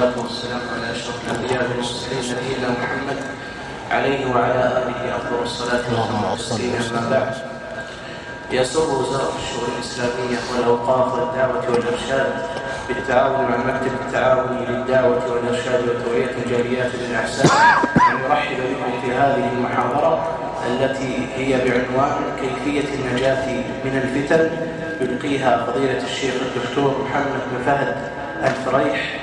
والصلاة والسلام على أشرف الأنبياء والمرسلين نبينا محمد عليه وعلى آله أفضل الصلاة والتسليم. أما بعد، يسر وزارة الشؤون الإسلامية والأوقاف والدعوة والإرشاد بالتعاون مع المكتب التعاوني للدعوة والإرشاد وتوعية الجاليات بالإحسان أن يرحب بكم في هذه المحاضرة التي هي بعنوان كيفية النجاة من الفتن، يلقيها فضيلة الشيخ الدكتور محمد بن فهد الفريح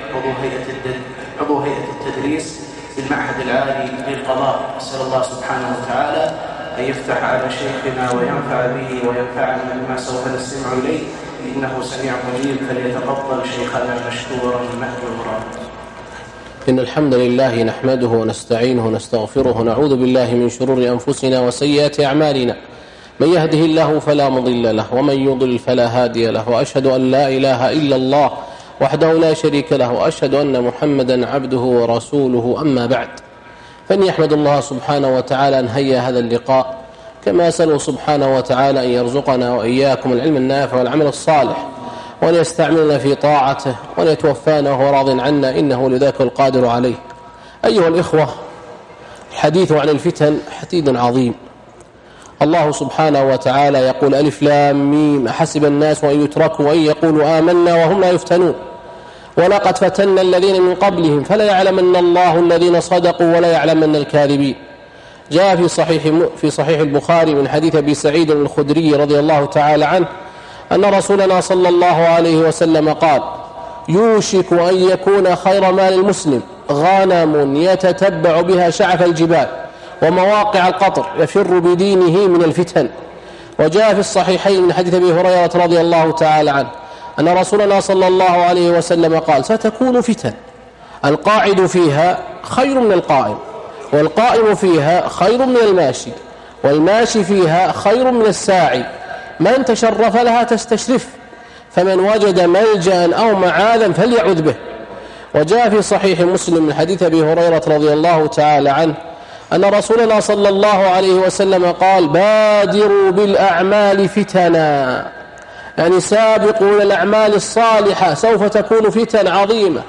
عضو هيئة التدريس بالمعهد العالي للقضاء. أسأل الله سبحانه وتعالى أن يفتح على شيخنا وينفع به وينفعنا بما سوف نستمع إليه، إنه سميع مجيب، فليتفضل شيخنا مشكورا مأجورا. إن الحمد لله نحمده ونستعينه ونستغفره ونعوذ بالله من شرور أنفسنا وسيئات أعمالنا، من يهده الله فلا مضل له ومن يضلل فلا هادي له، وأشهد أن لا إله إلا الله وحده لا شريك له، وأشهد أن محمدا عبده ورسوله. أما بعد، فإني أحمد الله سبحانه وتعالى أن هيا هذا اللقاء، كما أسأله سبحانه وتعالى أن يرزقنا وإياكم العلم النافع والعمل الصالح، وأن يستعملنا في طاعته، وأن يتوفانا وهو راض عنا، إنه لذاك القادر عليه. أيها الإخوة، الحديث عن الفتن حديث عظيم. الله سبحانه وتعالى يقول: ألف لام ميم، أحسب الناس أن يتركوا أن يقولوا آمنا وهم لا يفتنون، ولقد فتنا الذين من قبلهم فلا يعلمن الله الذين صدقوا ولا يعلمن الكاذبين. جاء في صحيح البخاري من حديث أبي سعيد الخدري رضي الله تعالى عنه أن رسولنا صلى الله عليه وسلم قال: يوشك أن يكون خير مال المسلم غنم يتتبع بها شعف الجبال ومواقع القطر يفر بدينه من الفتن. وجاء في الصحيحين من حديث أبي هريرة رضي الله تعالى عنه أن رسولنا صلى الله عليه وسلم قال: ستكون فتن القاعد فيها خير من القائم، والقائم فيها خير من الماشي، والماشي فيها خير من الساعي، من تشرف لها تستشرف، فمن وجد ملجأ أو معاذا فليعذ به. وجاء في صحيح مسلم من حديث أبي هريرة رضي الله تعالى عنه أن رسولنا صلى الله عليه وسلم قال: بادروا بالأعمال فتنا، يعني سابقوا إلى الأعمال الصالحة، سوف تكون فتن عظيمة.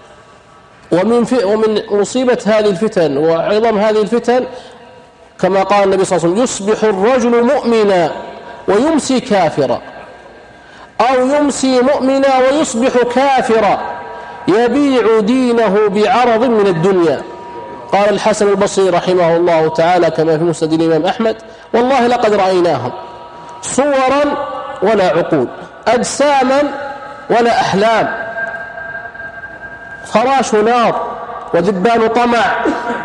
ومن مصيبة هذه الفتن وعظم هذه الفتن كما قال النبي صلى الله عليه وسلم: يصبح الرجل مؤمنا ويمسي كافرا، أو يمسي مؤمنا ويصبح كافرا، يبيع دينه بعرض من الدنيا. قال الحسن البصري رحمه الله تعالى كما في مسند الإمام أحمد: والله لقد رأيناهم صورا ولا عقول، أجساما ولا أحلام، فراش نار وذبان طمع،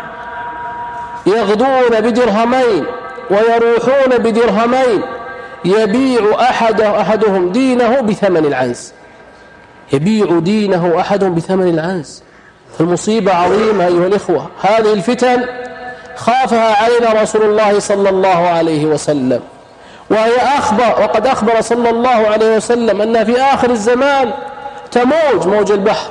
يغدون بدرهمين ويروحون بدرهمين، يبيع أحدهم دينه بثمن العنز، يبيع دينه أحدهم بثمن العنز. فالمصيبة عظيمة أيها الإخوة. هذه الفتن خافها علينا رسول الله صلى الله عليه وسلم، وقد أخبر صلى الله عليه وسلم أن في آخر الزمان تموج موج البحر،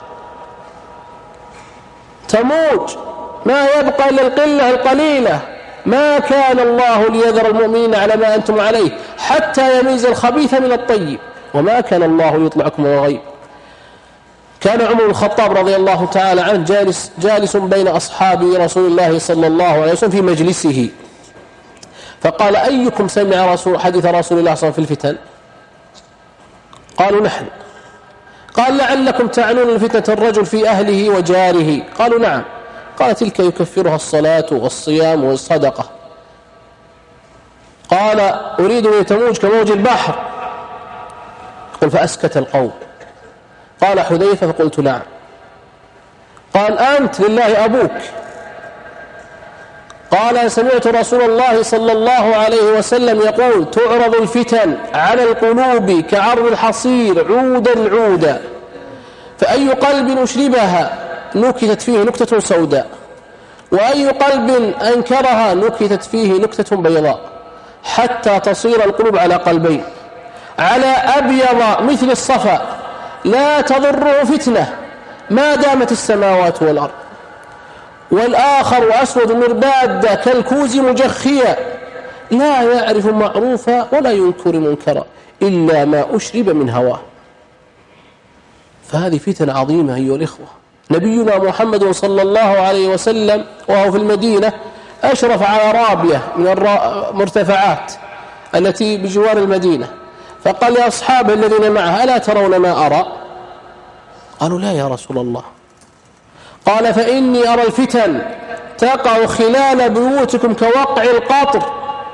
تموج، ما يبقى إلا القلة القليلة. ما كان الله ليذر المؤمنين على ما أنتم عليه حتى يميز الخبيث من الطيب، وما كان الله يطلعكم على الغيب. كان عمر بن الخطاب رضي الله تعالى عنه جالس بين أصحاب رسول الله صلى الله عليه وسلم في مجلسه، فقال: أيكم سمع حديث رسول الله صلى الله عليه وسلم في الفتن؟ قالوا: نحن. قال: لعلكم تعنون الفتنة الرجل في أهله وجاره؟ قالوا: نعم. قال: تلك يكفرها الصلاة والصيام والصدقة. قال: أريد أن تموج كموج البحر. قل: فأسكت القوم. قال حذيفة: فقلت: نعم. قال: أنت لله أبوك. قال: سمعت رسول الله صلى الله عليه وسلم يقول: تعرض الفتن على القلوب كعرض الحصير عودا عودا، فأي قلب أشربها نكتت فيه نكتة سوداء، وأي قلب أنكرها نكتت فيه نكتة بيضاء، حتى تصير القلوب على قلبين، على أبيض مثل الصفا، لا تضره فتنة ما دامت السماوات والأرض، والآخر أسود مرباد كالكوز مجخيا، لا يعرف معروفا ولا ينكر منكرا إلا ما أشرب من هواه. فهذه فتنة عظيمة أيها الإخوة، نبينا محمد صلى الله عليه وسلم وهو في المدينة أشرف على رابية من المرتفعات التي بجوار المدينة، فقال لأصحابه الذين معه: ألا ترون ما أرى؟ قالوا: لا يا رسول الله. قال: فإني أرى الفتن تقع خلال بيوتكم كوقع القطر.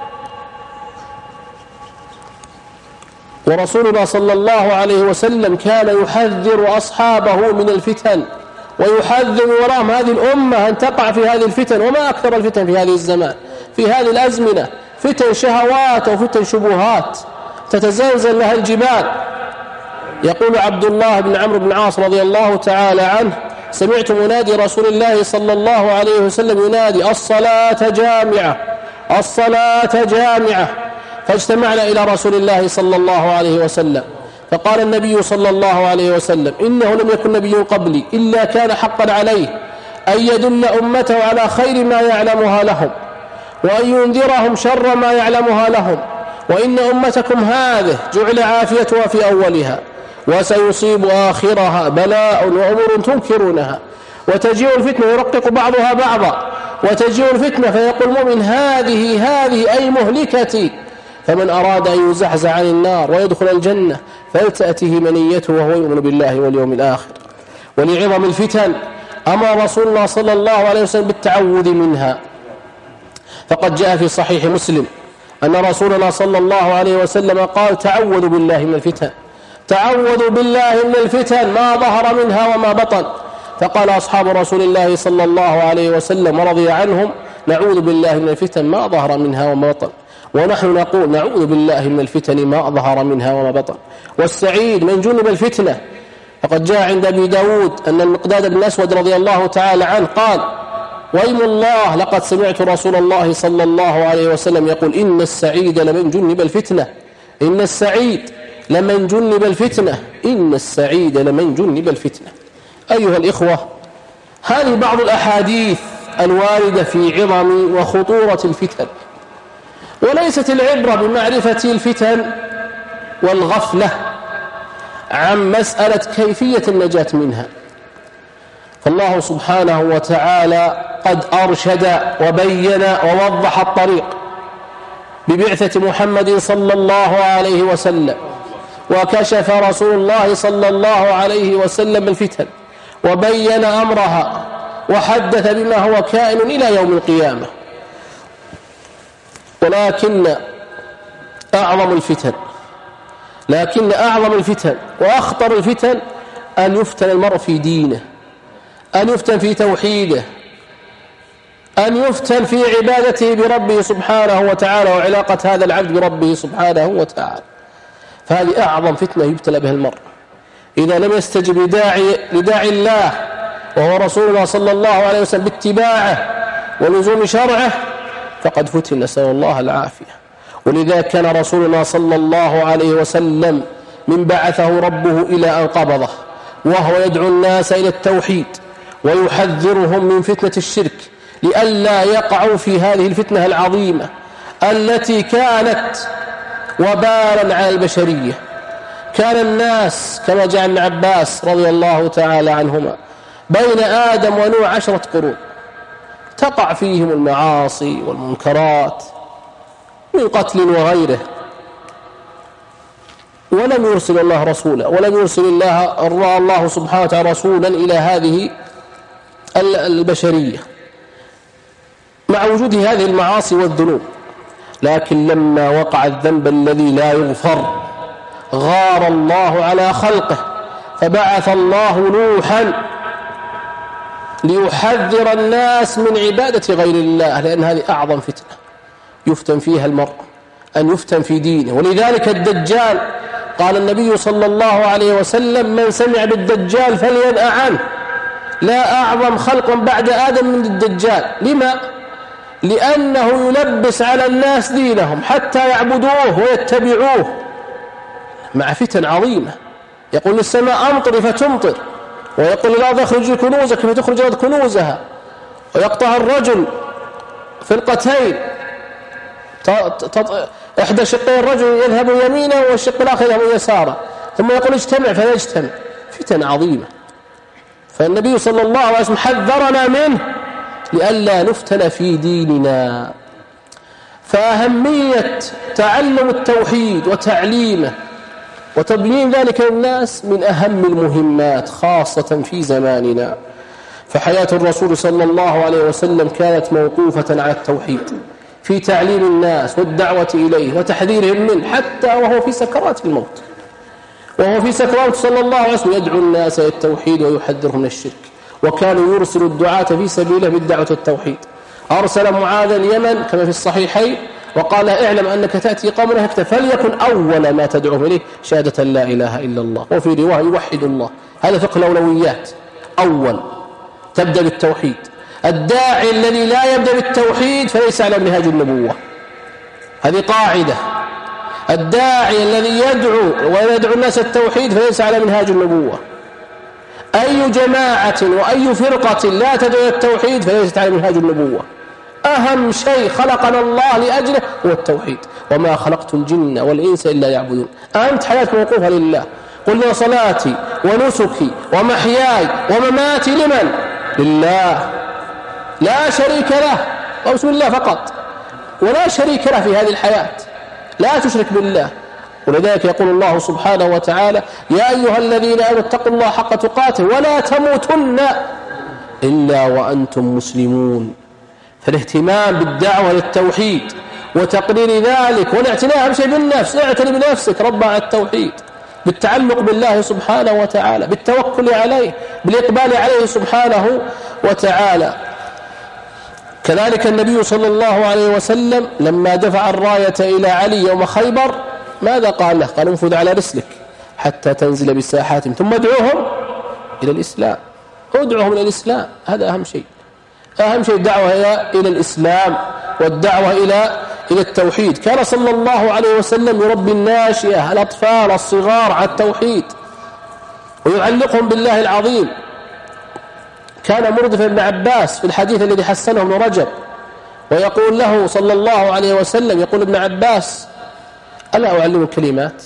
ورسولنا صلى الله عليه وسلم كان يحذر أصحابه من الفتن، ويحذر وراهم هذه الأمة أن تقع في هذه الفتن. وما أكثر الفتن في هذه الزمان، في هذه الأزمنة، فتن شهوات وفتن شبهات تتزلزل لها الجبال. يقول عبد الله بن عمرو بن عاص رضي الله تعالى عنه: سمعت منادي رسول الله صلى الله عليه وسلم ينادي: الصلاة جامعة، الصلاة جامعة. فاجتمعنا إلى رسول الله صلى الله عليه وسلم، فقال النبي صلى الله عليه وسلم: إنه لم يكن نبي قبلي إلا كان حقا عليه أن يدل أمته على خير ما يعلمها لهم، وأن ينذرهم شر ما يعلمها لهم، وإن أمتكم هذه جعل عافيتها في أولها، وسيصيب آخرها بلاء وأمور تنكرونها، وتجيء الفتنة يرقق بعضها بعضا، وتجيء الفتنة فيقول المؤمن: هذه أي مهلكتي. فمن أراد أن يزحزح عن النار ويدخل الجنة فلتأته منيته وهو يؤمن بالله واليوم الآخر. ولعظم الفتن أمر رسول الله صلى الله عليه وسلم بالتعوذ منها، فقد جاء في صحيح مسلم أن رسولنا صلى الله عليه وسلم قال: تعوذوا بالله من الفتن، تعوذوا بالله من الفتن ما ظهر منها وما بطن. فقال أصحاب رسول الله صلى الله عليه وسلم ورضي عنهم: نعوذ بالله من الفتن ما ظهر منها وما بطن. ونحن نقول: نعوذ بالله من الفتن ما ظهر منها وما بطن. والسعيد من جنب الفتنة. فقد جاء عند أبي داود أن المقداد بن الأسود رضي الله تعالى عنه قال: وأيم الله لقد سمعت رسول الله صلى الله عليه وسلم يقول: إن السعيد لمن جنب الفتنة، إن السعيد لمن جنب الفتنة، إن السعيد لمن جنب الفتنة. أيها الإخوة، هذه بعض الأحاديث الواردة في عظم وخطورة الفتن، وليست العبرة بمعرفة الفتن والغفلة عن مسألة كيفية النجاة منها. فالله سبحانه وتعالى قد أرشد وبين ووضح الطريق ببعثة محمد صلى الله عليه وسلم، وكشف رسول الله صلى الله عليه وسلم الفتن وبين أمرها وحدث بما هو كائن إلى يوم القيامة. ولكن أعظم الفتن وأخطر الفتن أن يفتن المرء في دينه، أن يفتن في توحيده، أن يفتن في عبادته بربه سبحانه وتعالى وعلاقة هذا العبد بربه سبحانه وتعالى. فهذه أعظم فتنة يبتلى بها المرء إذا لم يستجب لداعي الله وهو رسولنا صلى الله عليه وسلم باتباعه ولزوم شرعه، فقد فتن، نسأل الله العافية. ولذا كان رسولنا صلى الله عليه وسلم من بعثه ربه إلى أن قبضه وهو يدعو الناس إلى التوحيد ويحذرهم من فتنة الشرك لئلا يقعوا في هذه الفتنة العظيمة التي كانت وبالا على البشرية. كان الناس كما جاء ابن عباس رضي الله تعالى عنهما بين آدم ونوح 10 قرون تقع فيهم المعاصي والمنكرات من قتل وغيره، ولم يرسل الله رسولا، ولم يرسل الله سبحانه وتعالى رسولا إلى هذه البشرية مع وجود هذه المعاصي والذنوب. لكن لما وقع الذنب الذي لا يغفر غار الله على خلقه، فبعث الله نوحا ليحذر الناس من عبادة غير الله، لأن هذه أعظم فتنة يفتن فيها المرء، أن يفتن في دينه. ولذلك الدجال قال النبي صلى الله عليه وسلم: من سمع بالدجال فلينأ عنه. لا أعظم خلق بعد آدم من الدجال. لما؟ لأنه يلبس على الناس دينهم حتى يعبدوه ويتبعوه مع فتن عظيمة. يقول للسماء أمطر فتمطر، ويقول الأرض اخرج كنوزك فتخرج الأرض كنوزها، ويقطع الرجل فرقتين، إحدى شقي الرجل يذهب يمينه والشق الآخر يذهب يساره، ثم يقول اجتمع فيجتمع. فتن عظيمة. فالنبي صلى الله عليه وسلم حذرنا منه لئلا نفتن في ديننا. فأهمية تعلم التوحيد وتعليمه وتبيين ذلك للناس من أهم المهمات خاصة في زماننا. فحياة الرسول صلى الله عليه وسلم كانت موقوفة على التوحيد في تعليم الناس والدعوة إليه وتحذيرهم منه، حتى وهو في سكرات الموت. وهو في سكرات صلى الله عليه وسلم يدعو الناس إلى التوحيد ويحذرهم من الشرك، وكان يرسل الدعاة في سبيله بالدعوة التوحيد. أرسل معاذا اليمن كما في الصحيحين وقال اعلم أنك تأتي قوم هكذا فليكن أول ما تدعوهم إليه شهادة لا إله إلا الله، وفي رواية يوحد الله. هذا فقه الأولويات. أول تبدأ بالتوحيد. الداعي الذي لا يبدأ بالتوحيد فليس على منهاج النبوة، هذه قاعدة. الداعي الذي يدعو الناس التوحيد فليس على منهاج النبوة. أي جماعة وأي فرقة لا تدعو التوحيد فليست على منهاج النبوة. أهم شيء خلقنا الله لأجله هو التوحيد، وما خلقت الجن والإنس إلا يعبدون. أنت حياتك موقوفة لله. قل صلاتي ونسكي ومحياي ومماتي لمن؟ لله لا شريك له، بسم الله فقط، ولا شريك له في هذه الحياة، لا تشرك بالله. ولذلك يقول الله سبحانه وتعالى يا أيها الذين آمنوا اتقوا الله حق تقاته ولا تموتن إلا وأنتم مسلمون. فالاهتمام بالدعوة للتوحيد وتقرير ذلك والاعتناء بشيء بالنفس. اعتني بنفسك رب على التوحيد، بالتعلق بالله سبحانه وتعالى، بالتوكل عليه، بالإقبال عليه سبحانه وتعالى. كذلك النبي صلى الله عليه وسلم لما دفع الراية إلى علي يوم خيبر ماذا قال له؟ قال انفذ على رسلك حتى تنزل بساحاتهم ثم ادعوهم إلى الإسلام. ادعوهم إلى الإسلام، هذا أهم شيء. أهم شيء الدعوة إلى الإسلام والدعوة إلى التوحيد. كان صلى الله عليه وسلم يربي الناشئة الأطفال الصغار على التوحيد ويعلقهم بالله العظيم. كان مردف ابن عباس في الحديث الذي حسنه ابن رجب ويقول له صلى الله عليه وسلم، يقول ابن عباس ألا أعلمك كلمات؟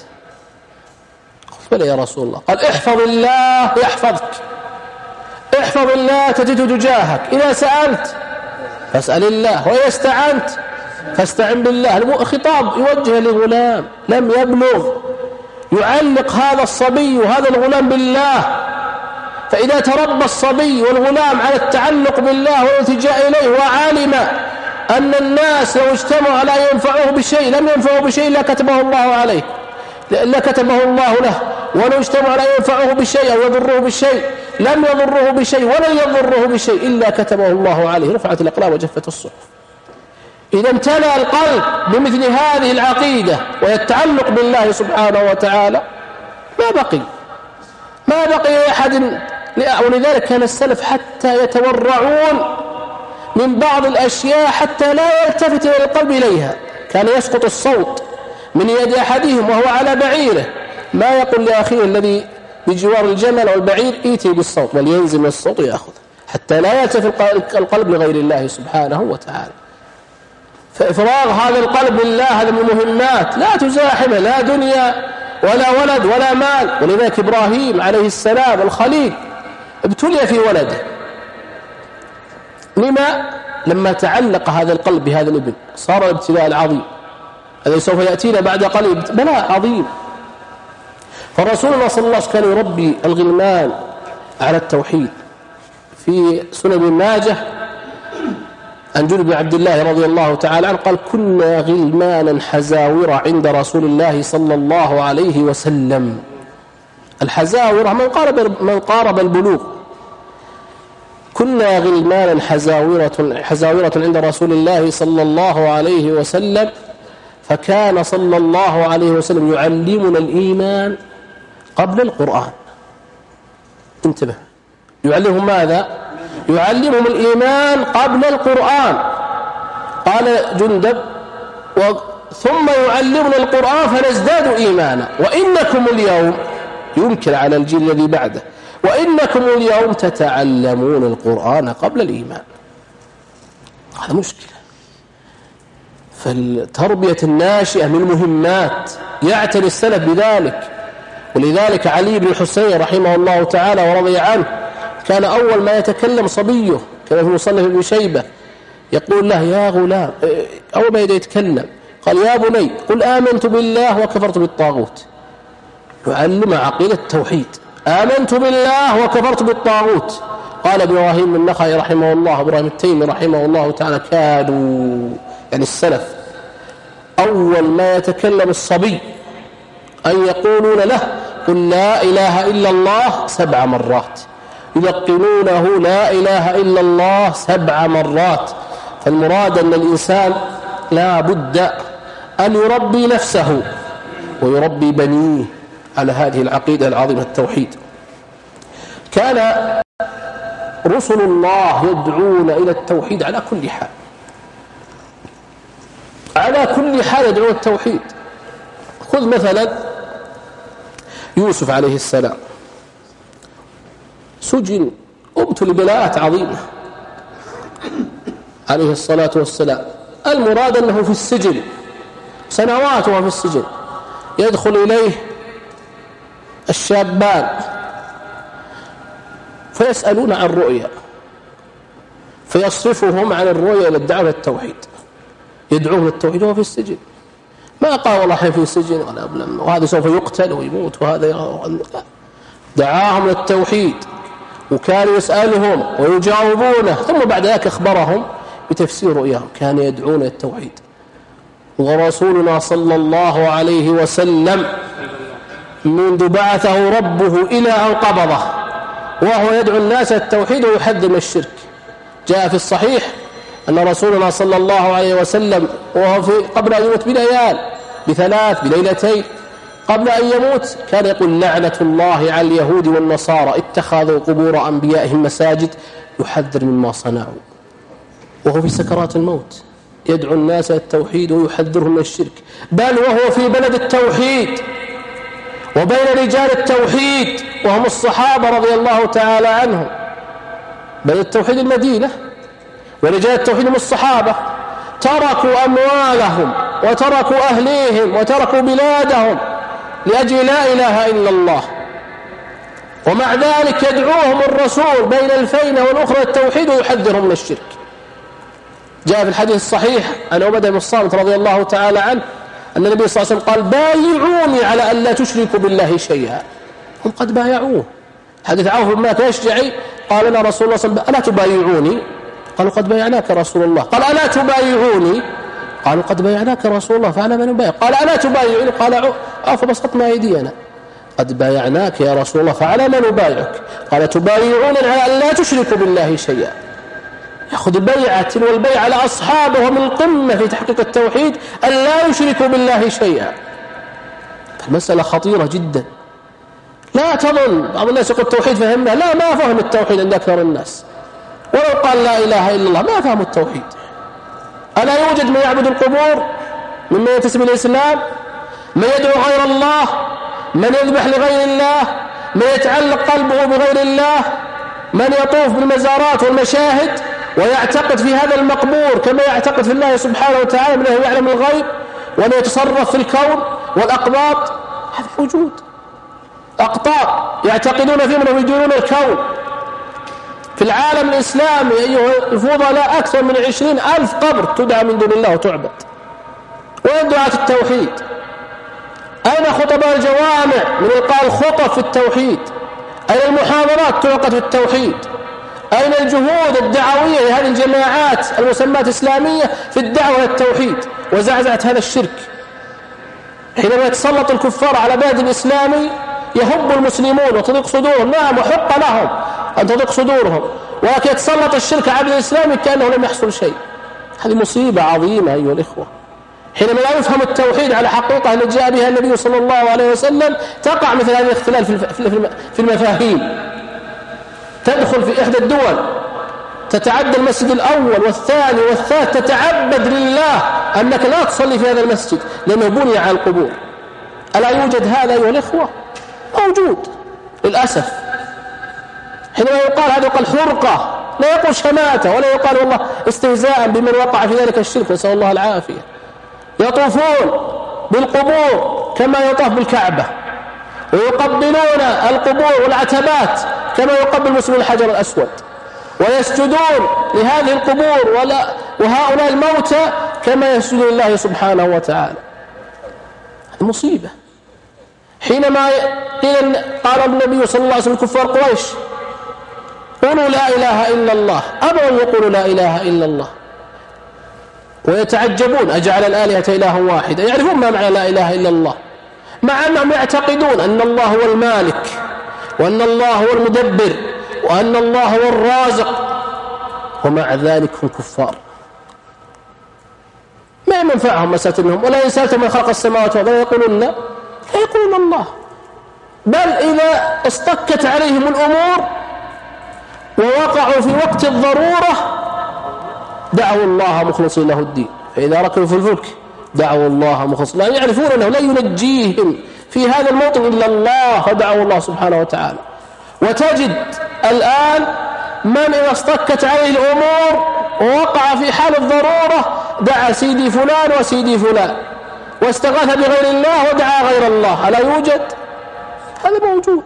قلت بلى يا رسول الله. قال احفظ الله يحفظك، احفظ الله تجده تجاهك، إذا سألت فاسأل الله وإذا استعنت فاستعن بالله. خطاب يوجه لغلام لم يبلغ، يعلق هذا الصبي وهذا الغلام بالله. فإذا تربى الصبي والغلام على التعلق بالله والالتجاء إليه وعالم أن الناس لو اجتمعوا على أن ينفعوه بشيء لم ينفعوا بشيء إلا كتبه الله عليه، إلا كتبه الله له. ولو اجتمعوا على أن ينفعوه بشيء أو يضروه بشيء لم يضروه بشيء ولن يضره بشيء إلا كتبه الله عليه. رفعت الأقلام وجفت الصحف. إذا امتلأ القلب بمثل هذه العقيدة ويتعلق بالله سبحانه وتعالى ما بقي أحد. ولذلك كان السلف حتى يتورعون من بعض الأشياء حتى لا يلتفت إلى القلب إليها. كان يسقط الصوت من يد أحدهم وهو على بعيره، ما يقول لأخيه الذي بجوار الجمل أو البعير ائتي بالصوت، بل ينزل من الصوت ويأخذ حتى لا يلتفت القلب لغير الله سبحانه وتعالى. فإفراغ هذا القلب لله هذا من المهمات، لا تزاحمه لا دنيا ولا ولد ولا مال. ولذلك إبراهيم عليه السلام الخليل ابتلي في ولده. لما تعلق هذا القلب بهذا الابن صار الابتلاء العظيم الذي سوف يأتينا بعد قليل، بلاء عظيم. فالرسول الله صلى الله عليه وسلم كان يربي الغلمان على التوحيد. في سنن ابن ماجه عن جندب بن عبد الله رضي الله تعالى عنه قال كنا غلمانا حزاورة عند رسول الله صلى الله عليه وسلم. الحزاورة من قارب البلوغ. كنا غلمانا حزاورة عند رسول الله صلى الله عليه وسلم، فكان صلى الله عليه وسلم يعلمنا الإيمان قبل القرآن. انتبه، يعلمهم ماذا؟ يعلمهم الإيمان قبل القرآن. قال جندب ثم يعلمنا القرآن فنزداد إيمانا وإنكم اليوم، ينكر على الجيل الذي بعده، وإنكم اليوم تتعلمون القرآن قبل الإيمان. هذا مشكلة. فالتربية الناشئة من المهمات يعتني السلف بذلك. ولذلك علي بن الحسين رحمه الله تعالى ورضي عنه كان أول ما يتكلم صبيه كما في مصنف ابن شيبة يقول له يا غلام، أول ما يتكلم قال يا بني قل آمنت بالله وكفرت بالطاغوت، يعلم عقيدة التوحيد. آمنت بالله وكفرت بالطاغوت. قال إبراهيم النخعي رحمه الله، إبراهيم التيمي رحمه الله تعالى، كادوا يعني السلف أول ما يتكلم الصبي أن يقولون له قل لا إله إلا الله 7 مرات، يلقنونه لا إله إلا الله 7 مرات. فالمراد أن الإنسان لا بد أن يربي نفسه ويربي بنيه على هذه العقيدة العظيمة التوحيد. كان رسل الله يدعون إلى التوحيد على كل حال، على كل حال يدعون التوحيد. خذ مثلا يوسف عليه السلام، سجن، ابتلي بلاءات عظيمة عليه الصلاة والسلام. المراد أنه في السجن سنوات وهو في السجن، يدخل إليه الشابان فيسألون عن الرؤيا فيصرفهم عن الرؤيا إلى الدعوة للتوحيد، يدعوهم للتوحيد وهو في السجن. ما قال والله حين في سجن وهذا سوف يقتل ويموت وهذا، دعاهم للتوحيد وكان يسألهم ويجاوبونه، ثم بعد ذلك أخبرهم بتفسير رؤياهم. كان يدعون للتوحيد. ورسولنا صلى الله عليه وسلم منذ بعثه ربه إلى أن قبضه وهو يدعو الناس للتوحيد ويحذر من الشرك. جاء في الصحيح أن رسولنا صلى الله عليه وسلم وهو قبل أن يموت ب3 بليلتين قبل أن يموت كان يقول لعنة الله على اليهود والنصارى اتخذوا قبور أنبيائهم مساجد، يحذر مما صنعوا وهو في سكرات الموت، يدعو الناس للتوحيد ويحذرهم من الشرك. بل وهو في بلد التوحيد وبين رجال التوحيد وهم الصحابة رضي الله تعالى عنهم. بلد التوحيد المدينة، ورجال التوحيد هم الصحابة، تركوا أموالهم وتركوا أهليهم وتركوا بلادهم لأجل لا إله إلا الله، ومع ذلك يدعوهم الرسول بين الفينة والأخرى التوحيد ويحذرهم من الشرك. جاء في الحديث الصحيح عن عبادة بن الصامت رضي الله تعالى عنه أن النبي صلى الله عليه وسلم قال بايعوني على أن لا تشركوا بالله شيئا. هم قد بايعوه. حديث عوف بن مالك الأشجعي قال لنا رسول الله صلى الله عليه وسلم ألا تبايعوني؟ قالوا قد بايعناك رسول الله. قال ألا تبايعوني؟ قالوا قد بايعناك رسول الله فعلى من نبايع؟ قال ألا تبايعوني؟ قال فبسطنا أيدينا. قد بايعناك يا رسول الله فعلى من نبايعك؟ قال تبايعون على أن لا تشركوا بالله شيئا. يأخذ بيعة والبيع على أصحابه من القمة في تحقيق التوحيد أن لا يشركوا بالله شيئا. المسألة خطيرة جدا. لا تظن بعض الناس يقول التوحيد فهمنا، لا، ما فهم التوحيد عند أكثر الناس، ولو قال لا إله إلا الله ما فهم التوحيد. ألا يوجد من يعبد القبور ممن ينتسب الإسلام، من يدعو غير الله، من يذبح لغير الله، من يتعلق قلبه بغير الله، من يطوف بالمزارات والمشاهد ويعتقد في هذا المقبور كما يعتقد في الله سبحانه وتعالى من أنه يعلم الغيب وأنه يتصرف في الكون والأقباط. هذا موجود. أقطار يعتقدون فيه من يديرون الكون. في العالم الإسلامي أيها الفضلاء أكثر من 20,000 قبر تدعى من دون الله وتعبد. وين دعاة التوحيد؟ أين خطباء الجوامع من إلقاء الخطب في التوحيد؟ أين المحاضرات تعقد في التوحيد؟ أين الجهود الدعوية لهذه الجماعات المسمات إسلامية في الدعوة للتوحيد وزعزعة هذا الشرك؟ حينما يتسلط الكفار على بلد الإسلامي يهب المسلمون وتضيق صدورهم، نعم وحق لهم أن تضيق صدورهم، ولكن يتسلط الشرك على البلد الإسلامي كأنه لم يحصل شيء. هذه مصيبة عظيمة أيها الإخوة. حينما لا يفهم التوحيد على حقيقة التي جاء بها النبي صلى الله عليه وسلم تقع مثل هذه الاختلال في المفاهيم. تدخل في إحدى الدول تتعدى المسجد الأول والثاني والثالث تتعبد لله أنك لا تصلي في هذا المسجد لأنه بني على القبور. ألا يوجد هذا أيها الإخوة؟ موجود للأسف. حينما يقال هذا يقال حرقة، لا يقول شماتة ولا يقال والله استهزاء بمن وقع في ذلك الشرك، نسأل الله العافية. يطوفون بالقبور كما يطاف بالكعبة ويقبلون القبور والعتبات كما يقبل المسلمون الحجر الأسود، ويسجدون لهذه القبور وهؤلاء الموتى كما يسجدون لله سبحانه وتعالى. المصيبة حينما قال النبي صلى الله عليه وسلم كفار قريش قولوا لا إله إلا الله، أبوا أن يقولوا لا إله إلا الله، ويتعجبون أجعل الآلهة إله واحد، يعرفون ما معنى لا إله إلا الله، مع أنهم يعتقدون أن الله هو المالك، وأن الله هو المدبر، وأن الله هو الرازق، ومع ذلك هم كفار. ما ينفعهم مسألة أنهم ولا يسألتم من خلق السماوات والأرض يقولون لا يقولون الله، بل إذا اصطكت عليهم الأمور ووقعوا في وقت الضرورة دعوا الله مخلصين له الدين، فإذا ركبوا في الفلك دعوا الله مخلصين له، يعرفون أنه لا ينجيهم في هذا الموطن إلا الله، فدعوا الله سبحانه وتعالى. وتجد الآن من إذا اصطكت عليه الأمور ووقع في حال الضرورة دعا سيدي فلان وسيدي فلان، واستغاث بغير الله ودعا غير الله. ألا يوجد؟ هذا موجود.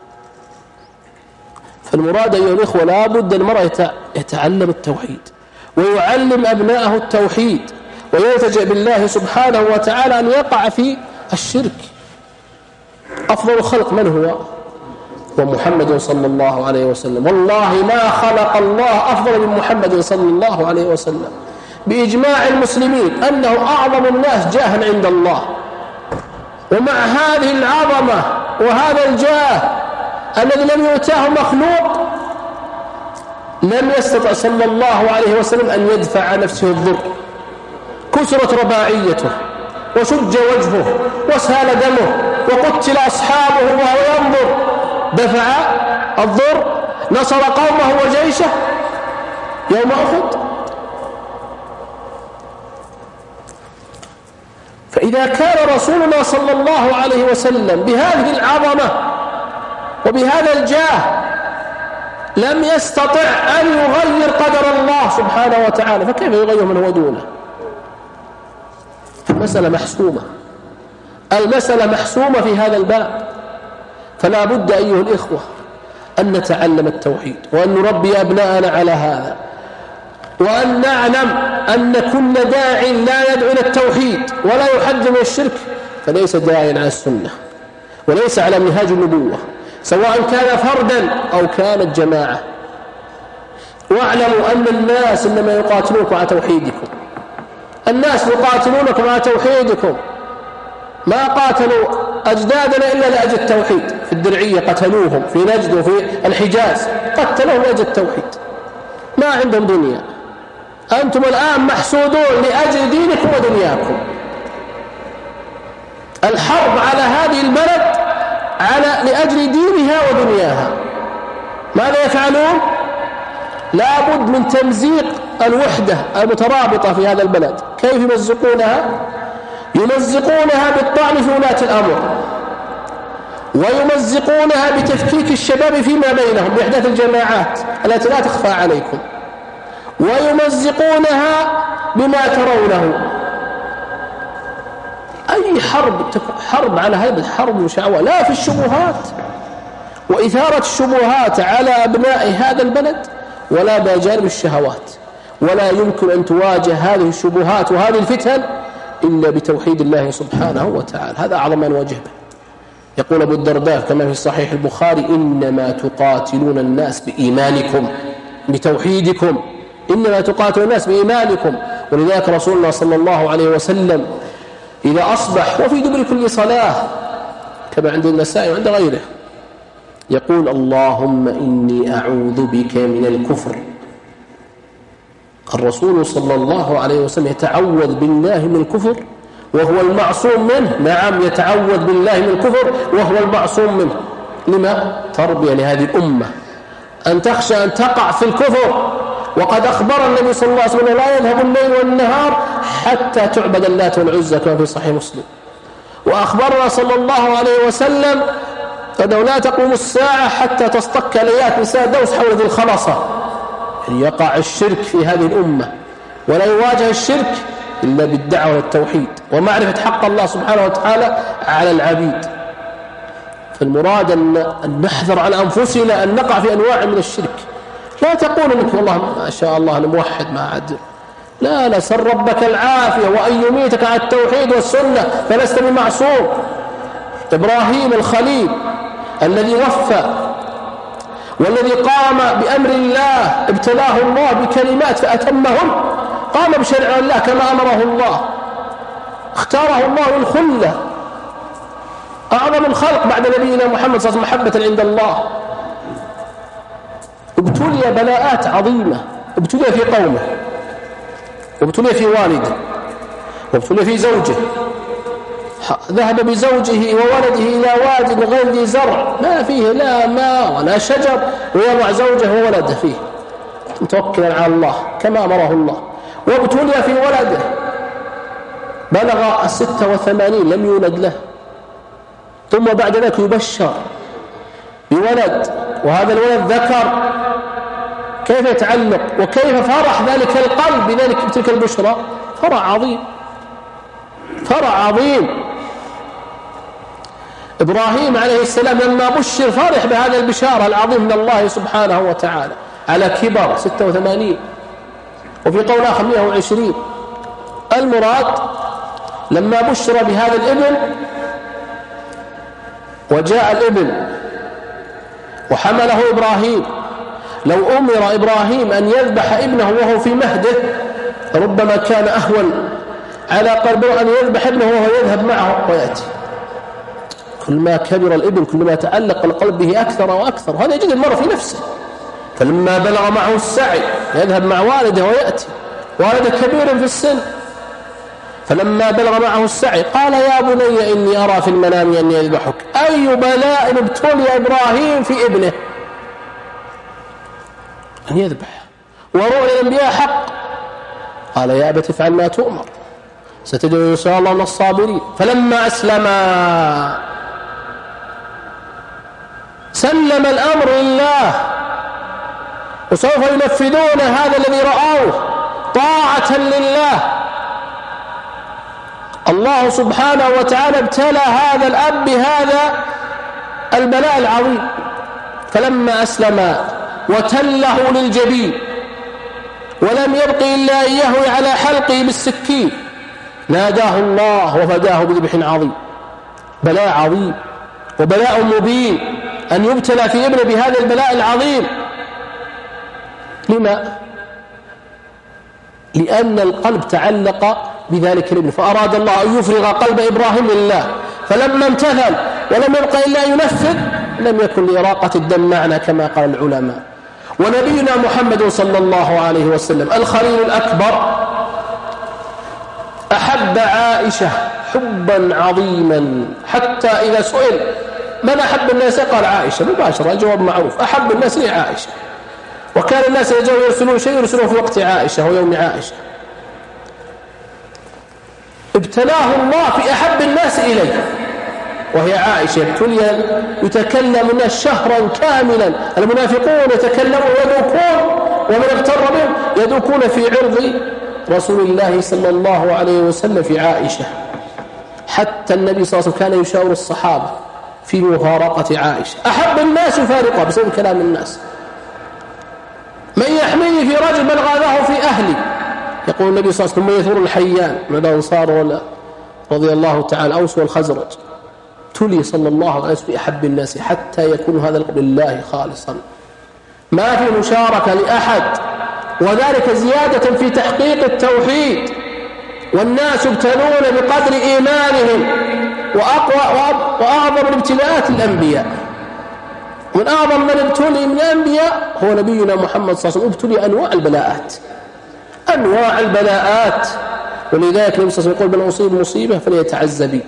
فالمراد أيها الإخوة لا بد المرء يتعلم التوحيد ويعلم أبناءه التوحيد، ويلتجئ بالله سبحانه وتعالى أن يقع في الشرك. أفضل الخلق من هو؟ ومحمد صلى الله عليه وسلم. والله ما خلق الله أفضل من محمد صلى الله عليه وسلم بإجماع المسلمين أنه أعظم الناس جاها عند الله. ومع هذه العظمة وهذا الجاه الذي لم يؤتاه مخلوق لم يستطع صلى الله عليه وسلم أن يدفع عن نفسه الضر. كسرت رباعيته وشج وجهه وسال دمه وقتل أصحابه وهو ينظر، دفع الضر، نصر قومه وجيشه يوم أحد. فإذا كان رسولنا صلى الله عليه وسلم بهذه العظمة وبهذا الجاه لم يستطع أن يغير قدر الله سبحانه وتعالى، فكيف يغير من هو دونه؟ المسألة محسومة، المسألة محسومة في هذا الباب. فلا بد أيها الإخوة أن نتعلم التوحيد وأن نربي أبناءنا على هذا، وأن نعلم أن كل داع لا يدعو إلى التوحيد ولا يحذر من الشرك فليس داعيا على السنة وليس على منهاج النبوة، سواء كان فردا أو كانت جماعة. واعلموا أن الناس إنما يقاتلونكم على توحيدكم، الناس يقاتلونكم على توحيدكم. ما قاتلوا أجدادنا إلا لأجل التوحيد، في الدرعية قتلوهم، في نجد وفي الحجاز قتلوهم لأجل التوحيد، ما عندهم دنيا. أنتم الآن محسودون لأجل دينكم ودنياكم. الحرب على هذه البلد لأجل دينها ودنياها. ماذا يفعلون؟ لا بد من تمزيق الوحدة المترابطة في هذا البلد. كيف يمزقونها؟ يمزقونها بالطعن في ولاة الأمر، ويمزقونها بتفكيك الشباب فيما بينهم بإحداث الجماعات التي لا تخفى عليكم، ويمزقونها بما ترونه. أي حرب على هذا حرب مشعوذة، لا في الشبهات وإثارة الشبهات على أبناء هذا البلد، ولا بجانب الشهوات. ولا يمكن أن تواجه هذه الشبهات وهذه الفتن إلا بتوحيد الله سبحانه وتعالى. هذا أعظم ما نواجه به. يقول أبو الدرداء كما في صحيح البخاري: إنما تقاتلون الناس بإيمانكم، بتوحيدكم، إنما تقاتلون الناس بإيمانكم. ولذلك رسولنا صلى الله عليه وسلم إذا أصبح وفي دبر كل صلاة كما عند النسائي وعند غيره يقول: اللهم إني أعوذ بك من الكفر. الرسول صلى الله عليه وسلم يتعوذ بالله من الكفر وهو المعصوم منه. نعم، يتعوذ بالله من الكفر وهو المعصوم منه. لما؟ تربية لهذه الأمة أن تخشى أن تقع في الكفر. وقد أخبر النبي صلى الله عليه وسلم: لا يذهب الليل والنهار حتى تعبد اللات والعزى كما في صحيح مسلم. وأخبرنا صلى الله عليه وسلم أنه لا تقوم الساعة حتى تصطك ليات نساء دوس حول ذي الخلصة. يعني يقع الشرك في هذه الأمة، ولا يواجه الشرك إلا بالدعوة للتوحيد ومعرفة حق الله سبحانه وتعالى على العبيد. فالمراد أن نحذر على أنفسنا أن نقع في أنواع من الشرك. لا تقول إنك والله ما شاء الله أنا موحد ما عاد، لا سل ربك العافية وأن يميتك على التوحيد والسنة فلست بمعصوم. إبراهيم الخليل الذي وفى والذي قام بأمر الله ابتلاه الله بكلمات فأتمهن، قام بشرع الله كما أمره الله، اختاره الله للخلة، أعظم الخلق بعد نبينا محمد صلى الله عليه وسلم محبة عند الله. ابتلي بلاءات عظيمة، ابتلي في قومه، وابتلي في والده، وابتلي في زوجه، ذهب بزوجه وولده إلى واد غير ذي زرع ما فيه لا ماء ولا شجر، ويضع زوجه وولده فيه متوكلا على الله كما أمره الله. وابتلي في ولده بلغ 86 لم يولد له، ثم بعد ذلك يبشر بولد، وهذا الولد ذكر، كيف يتعلق وكيف فرح ذلك القلب بذلك تلك البشرى، فرح عظيم، فرح عظيم. إبراهيم عليه السلام لما بشر فرح بهذا البشارة العظيم من الله سبحانه وتعالى على كبر 86، وفي قول آخر 120. المراد لما بشر بهذا الابن وجاء الابن وحمله إبراهيم، لو أمر إبراهيم أن يذبح ابنه وهو في مهده ربما كان أهون على قلبه أن يذبح ابنه وهو يذهب معه ويأتي. كل ما كبر الابن كل ما تعلق القلب به أكثر وأكثر، وهذا يجد المرء في نفسه. فلما بلغ معه السعي يذهب مع والده ويأتي، والده كبير في السن، فلما بلغ معه السعي قال يا بني إني أرى في المنام أني أذبحك. أي بلاء ابتلي إبراهيم في ابنه أن يذبح، ورؤيا الأنبياء حق. قال يا أبت افعل ما تؤمر ستجدني إن شاء الله من الصابرين. فلما أسلما سلم الأمر لله، وسوف ينفذون هذا الذي رأوه طاعة لله. الله سبحانه وتعالى ابتلى هذا الأب بهذا البلاء العظيم. فلما أسلم وتله للجبين ولم يبق إلا إياه على حلقه بالسكين ناداه الله وفداه بذبح عظيم. بلاء عظيم وبلاء مبين أن يبتلى في ابنه بهذا البلاء العظيم. لما؟ لأن القلب تعلق بذلك الابن، فأراد الله أن يفرغ قلب إبراهيم لله، فلما امتثل ولم يبق إلا ينفذ لم يكن لإراقة الدم معنا كما قال العلماء. ونبينا محمد صلى الله عليه وسلم الخليل الأكبر أحب عائشة حبا عظيما، حتى إذا سئل من أحب الناس قال عائشة مباشرة، الجواب معروف، أحب الناس لي عائشة. وكان الناس يرسلون شيء يرسلون في وقت عائشة ويوم عائشة. ابتلاه الله في أحب الناس إليه وهي عائشة. ابتلي يتكلم الناس شهرا كاملا، المنافقون يتكلمون ويدوكون، ومن اغتر بهم يدوكون في عرض رسول الله صلى الله عليه وسلم في عائشة. حتى النبي صلى الله عليه وسلم كان يشاور الصحابة في مفارقة عائشة، أحب الناس يفارقها بسبب كلام الناس. من يحميني في رجل بل غاذاه في أهلي، يقول النبي صلى الله عليه وسلم من يثور الحيان من الأنصار ولا رضي الله تعالى أوس والخزرج. ابتلي صلى الله عليه وسلم بأحب الناس حتى يكون هذا القول لله خالصا، ما في مشاركة لأحد، وذلك زيادة في تحقيق التوحيد. والناس يبتلون بقدر إيمانهم، وأعظم الابتلاءات الأنبياء. ومن أعظم من ابتلي من الأنبياء هو نبينا محمد صلى الله عليه وسلم، ابتلي أنواع البلاءات، أنواع البلاءات. ولذلك النبي صلى الله عليه وسلم يقول من أصيب مصيبة فليتعز بي.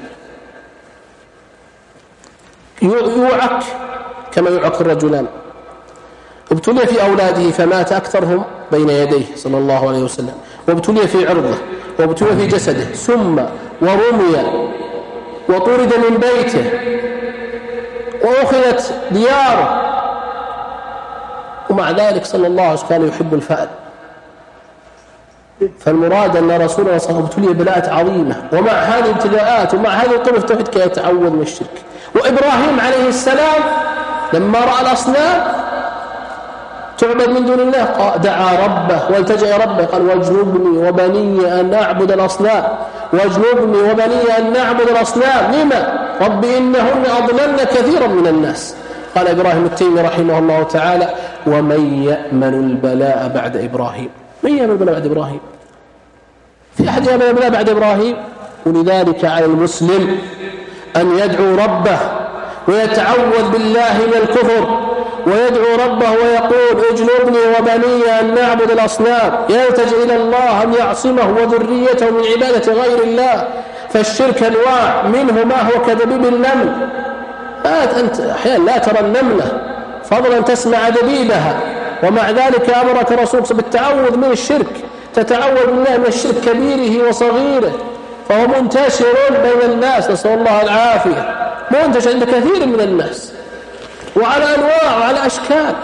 يوعك كما يوعك الرجلان. ابتلي في أولاده فمات أكثرهم بين يديه صلى الله عليه وسلم، وابتلي في عرضه، وابتلي في جسده، ثم ورمي وطرد من بيته وأخذت دياره، ومع ذلك صلى الله عليه وسلم كان يحب الفأل. فالمراد أن رسول الله صلى الله عليه وسلم ابتلي بلاءات عظيمة، ومع هذه الابتلاءات ومع هذه القوة التوحيد كي يتعوذ من الشرك وإبراهيم عليه السلام لما رأى الأصنام تعبد من دون الله دعا ربه والتجأ ربه قال واجنبني وبني أن نعبد الأصنام واجنبني وبني أن نعبد الأصنام. لما؟ رب إنهن أضللن كثيرا من الناس. قال إبراهيم التيمي رحمه الله تعالى ومن يأمن البلاء بعد إبراهيم؟ من يأمن البلاء بعد إبراهيم؟ في أحد يأمن البلاء بعد إبراهيم؟ ولذلك على المسلم أن يدعو ربه ويتعوذ بالله من الكفر ويدعو ربه ويقول اجنبني وبني أن نعبد الأصنام، يلتجئ إلى الله أن يعصمه وذريته من عبادة غير الله. فالشرك أنواع، منه ما هو كدبيب النمل. أنت أحيانا لا ترى النملة فضلا تسمع دبيبها، ومع ذلك أمرك رسولك بالتعوذ من الشرك، تتعوذ بالله من الشرك كبيره وصغيره، فهو منتشر بين الناس، نسأل الله العافية، منتشر عند كثير من الناس وعلى أنواع وعلى أشكال.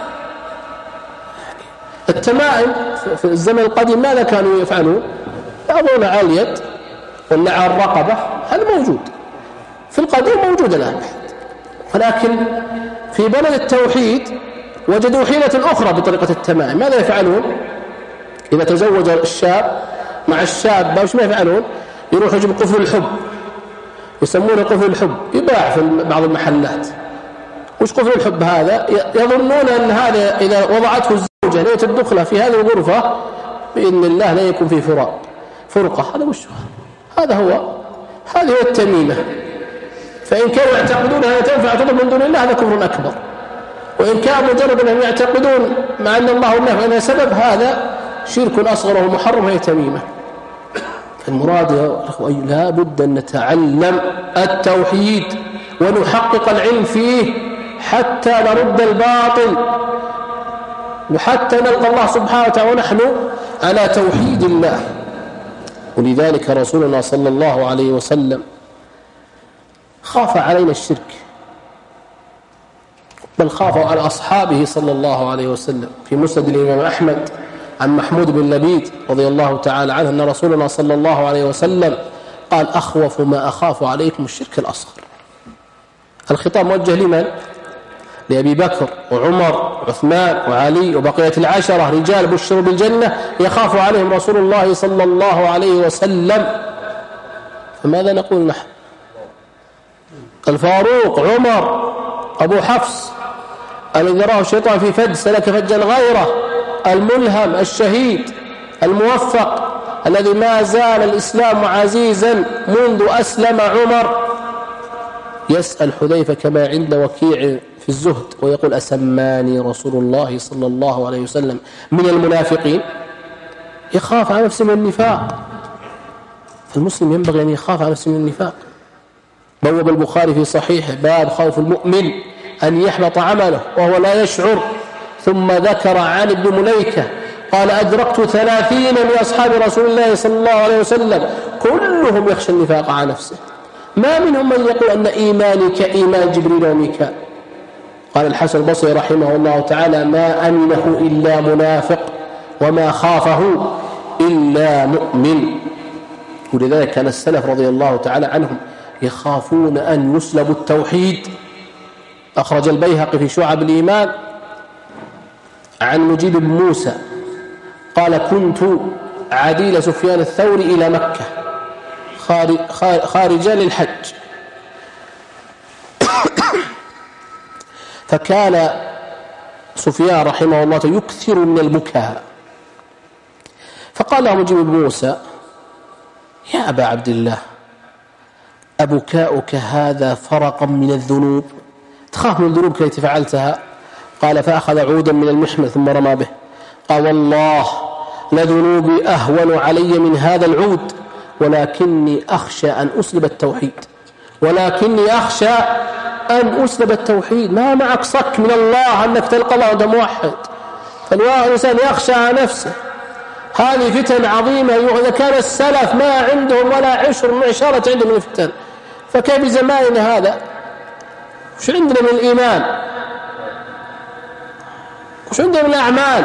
التمائم في الزمن القديم ماذا كانوا يفعلون؟ يضعون على اليد ولا على الرقبة، هذا موجود في القديم، موجود الآن، ولكن في بلد التوحيد وجدوا حيلة أخرى بطريقة التمائم. ماذا يفعلون؟ إذا تزوج الشاب مع الشابة وش ما يفعلون؟ يروحوا يجيب قفل الحب، يسمونه قفل الحب، يباع في بعض المحلات. وش قفل الحب هذا؟ يظنون أن هذا إذا وضعته الزوجة ليلة الدخلة في هذه الغرفة بإذن الله لا يكون فيه فرقة. هذا وش هذه هو التميمة. فإن كانوا يعتقدون أنها تنفع تضر من دون الله هذا كفر أكبر، وإن كانوا مجرد أنهم يعتقدون مع أن الله النافع أنها سبب هذا شرك أصغر ومحرم، هي تميمة. المراد يا أخوة لا بد أن نتعلم التوحيد ونحقق العلم فيه حتى نرد الباطل وحتى نلقى الله سبحانه وتعالى ونحن على توحيد الله. ولذلك رسولنا صلى الله عليه وسلم خاف علينا الشرك، بل خاف على أصحابه صلى الله عليه وسلم. في مسند الإمام أحمد عن محمود بن لبيد رضي الله تعالى عنه أن رسولنا صلى الله عليه وسلم قال أخوف ما أخاف عليكم الشرك الأصغر. الخطاب موجه لمن؟ لأبي بكر وعمر وعثمان وعلي وبقية العشرة رجال بشروا بالجنة يخاف عليهم رسول الله صلى الله عليه وسلم. فماذا نقول نحن؟ الفاروق عمر أبو حفص الذي راه الشيطان في فج سلك فجا غيره، الملهم الشهيد الموفق الذي ما زال الإسلام عزيزا منذ أسلم عمر، يسأل حذيفة كما عند وكيع في الزهد ويقول أسماني رسول الله صلى الله عليه وسلم من المنافقين؟ يخاف على نفسه من النفاق. فالمسلم ينبغي أن يخاف على نفسه من النفاق. بوب البخاري في صحيحه باب خوف المؤمن أن يحبط عمله وهو لا يشعر، ثم ذكر عن ابن مليكة قال أدركت 30 من أصحاب رسول الله صلى الله عليه وسلم كلهم يخشى النفاق على نفسه، ما منهم من يقول أن إيماني كإيمان جبريل وميكال. قال الحسن البصري رحمه الله تعالى ما أمنه إلا منافق وما خافه إلا مؤمن. ولذلك كان السلف رضي الله تعالى عنهم يخافون أن يسلبوا التوحيد. أخرج البيهقي في شعب الإيمان عن مجيب بن موسى قال كنت عديل سفيان الثوري إلى مكة خارجا للحج، فكان سفيان رحمه الله يكثر من البكاء، فقال له مجيب بن موسى يا أبا عبد الله أبكاؤك هذا فرقا من الذنوب؟ تخاف من الذنوب كي فعلتها؟ قال فأخذ عودا من المحمل ثم رمى به. قال والله لذنوبي أهون علي من هذا العود، ولكني أخشى أن أسلب التوحيد، ولكني أخشى أن أسلب التوحيد. ما معك صك من الله أنك تلقى الله وأنت موحد، فالإنسان يخشى على نفسه. هذه فتن عظيمة، إذا كان السلف ما عندهم ولا عشر من عشارة عندهم من الفتن، فكيف زماننا هذا؟ وش عندنا من الإيمان؟ وش عندنا من الأعمال؟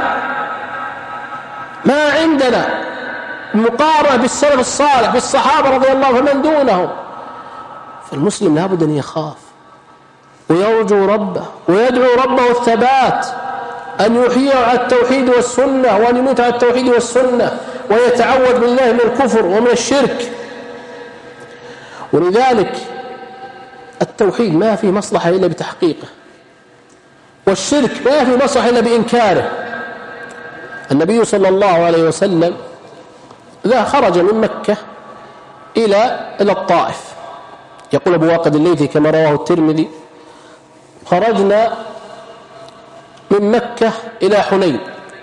ما عندنا مقارنة بالسلف الصالح بالصحابة رضي الله عنهم فمن دونهم. فالمسلم لابد أن يخاف ويرجو ربه ويدعو ربه الثبات، أن يحيي على التوحيد والسنة وأن يموت على التوحيد والسنة، ويتعوذ بالله من الكفر ومن الشرك. ولذلك التوحيد ما في مصلحة إلا بتحقيقه، والشرك ما في مصلحة إلا بإنكاره. النبي صلى الله عليه وسلم إذا خرج من مكة إلى الطائف، يقول أبو واقد الليثي كما رواه الترمذي: خرجنا من مكة إلى حنين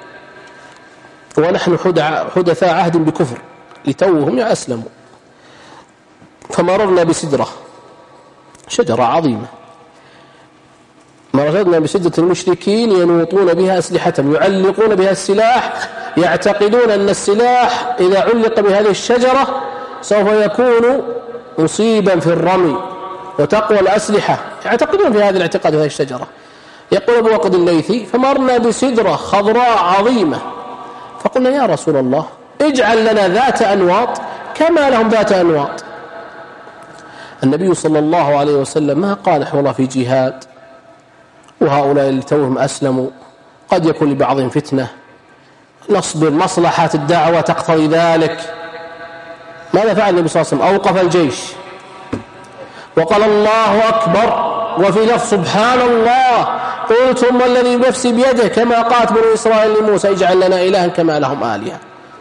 ونحن حدثاء عهد بكفر، لتوهم أسلموا، فمررنا بسدرة، شجرة عظيمة، مررنا بسدرة المشركين ينوطون بها أسلحتهم، يعلقون بها السلاح، يعتقدون أن السلاح إذا علق بهذه الشجرة سوف يكون مصيبا في الرمي وتقوى الأسلحة، يعتقدون في هذا الاعتقاد في هذه الشجرة. يقول أبو واقد الليثي: فمرنا بسدرة خضراء عظيمة، فقلنا: يا رسول الله، اجعل لنا ذات أنواط كما لهم ذات أنواط. النبي صلى الله عليه وسلم ما قال: والله في جهاد، وهؤلاء اللي توهم أسلموا قد يكون لبعضهم فتنة، نصبر، مصلحة الدعوة تقتضي ذلك. ماذا فعل النبي صلى الله عليه وسلم؟ أوقف الجيش وقال: الله أكبر، وفي لفظ: سبحان الله، قلتم والذي نفسي بيده، كما قالت بنو إسرائيل لموسى: اجعل لنا إلها كما لهم آلهة.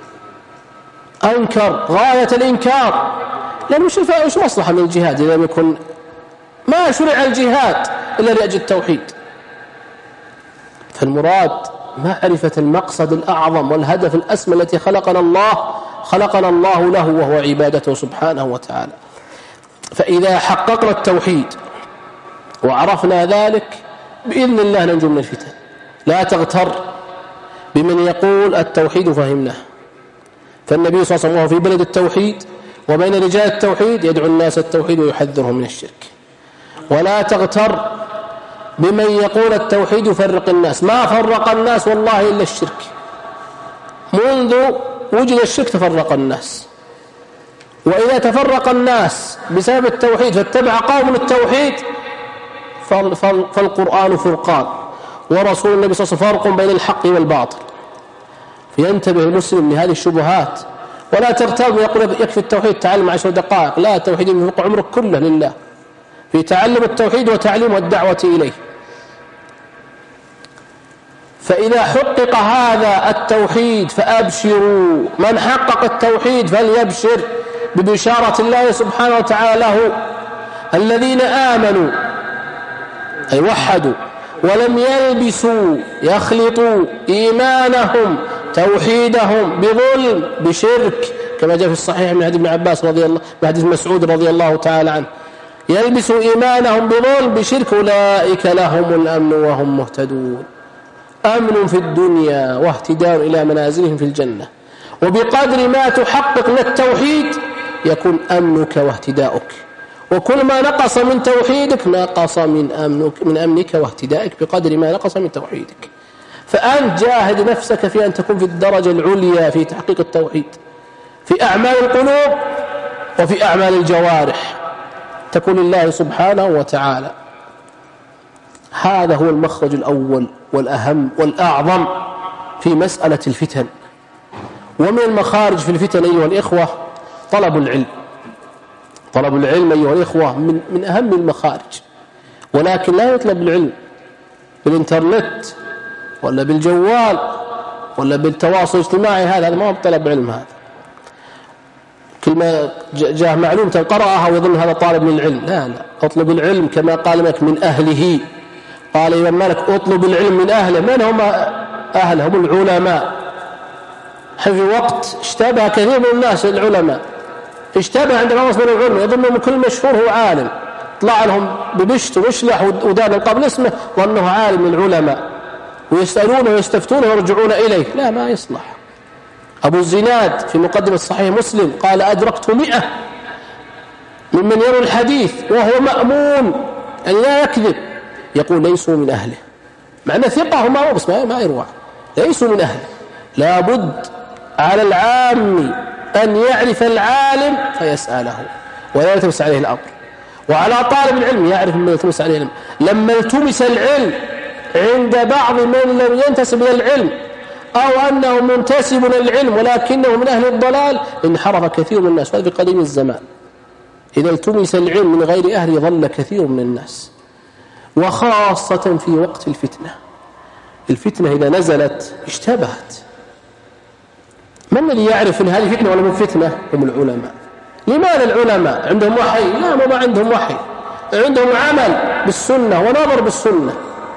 أنكر غاية الإنكار، لأنه مش مصلحة من الجهاد إذا لم يكن، ما شرع الجهاد إلا لأجل التوحيد. فالمراد معرفة المقصد الأعظم والهدف الأسمى التي خلقنا الله له، وهو عبادته سبحانه وتعالى. فإذا حققنا التوحيد وعرفنا ذلك بإذن الله ننجو من الفتن. لا تغتر بمن يقول التوحيد فهمناه، فالنبي صلى الله عليه وسلم في بلد التوحيد وبين رجال التوحيد يدعو الناس التوحيد ويحذرهم من الشرك. ولا تغتر بمن يقول التوحيد يفرق الناس، ما فرق الناس والله إلا الشرك. منذ وجد الشرك تفرق الناس، وإذا تفرق الناس بسبب التوحيد فاتبع قوم التوحيد فالقرآن فرقان، ورسول النبي صلى الله عليه وسلم فرق بين الحق والباطل. فينتبه المسلم لهذه الشبهات، ولا تغتاب ويقول يكفي التوحيد تعلم 10 دقائق. لا، التوحيد ينفق عمرك كله لله في تعلم التوحيد وتعليم والدعوة إليه. فإذا حقق هذا التوحيد فأبشروا، من حقق التوحيد فليبشر ببشارة الله سبحانه وتعالى له: الذين آمنوا أي وحدوا ولم يلبسوا يخلطوا إيمانهم توحيدهم بظلم بشرك، كما جاء في الصحيح من حديث ابن عباس رضي الله، من حديث مسعود رضي الله تعالى عنه: يلبسوا إيمانهم بظلم بشرك أولئك لهم الأمن وهم مهتدون. أمن في الدنيا واهتداء إلى منازلهم في الجنة. وبقدر ما تحقق للتوحيد يكون أمنك واهتداؤك، وكل ما نقص من توحيدك نقص من أمنك واهتدائك بقدر ما نقص من توحيدك. فأنت جاهد نفسك في أن تكون في الدرجة العليا في تحقيق التوحيد، في أعمال القلوب وفي أعمال الجوارح، تكون لله سبحانه وتعالى. هذا هو المخرج الأول والأهم والأعظم في مسألة الفتن. ومن المخارج في الفتن أيها الإخوة طلب العلم. طلب العلم أيها الإخوة من أهم المخارج، ولكن لا يطلب العلم بالإنترنت ولا بالجوال ولا بالتواصل الاجتماعي، هذا ما هو طلب علم. هذا كلمة جاء معلومة قرأها ويظن هذا طالب من العلم. لا، اطلب العلم كما قال مالك من أهله. قال إمام مالك اطلب العلم من أهله. من هم أهله؟ هم العلماء. في وقت اشتبه كثير من الناس العلماء، اشتبه عندما وصلوا العلم يظن أن كل مشهور هو عالم، طلع لهم ببشت وبشلح ودان قبل اسمه وأنه عالم من العلماء، ويسألونه ويستفتونه ويرجعون إليه. لا، ما يصلح. أبو الزناد في مقدمة صحيح مسلم قال: أدركت 100 ممن يروي الحديث وهو مأمون، يعني لا يكذب، يقول ليسوا من أهله، مع أن ثقة هم بس ما يروى، ليسوا من أهله. لابد على العام أن يعرف العالم فيسأله ولا يلتبس عليه الأمر، وعلى طالب العلم يعرف من يلتمس عليه العلم. لما التمس العلم عند بعض من لم ينتسب إلى العلم أو أنه منتسب للعلم ولكنه من أهل الضلال انحرف كثير من الناس، وهذا في قديم الزمان. إذا التمس العلم من غير أهله ظل كثير من الناس، وخاصة في وقت الفتنة. الفتنة إذا نزلت اشتبهت. من الذي يعرف أن هذه فتنة ولا من فتنة؟ هم العلماء. لماذا العلماء عندهم وحي؟ لا، ما عندهم وحي، عندهم عمل بالسنة ونظر بالسنة.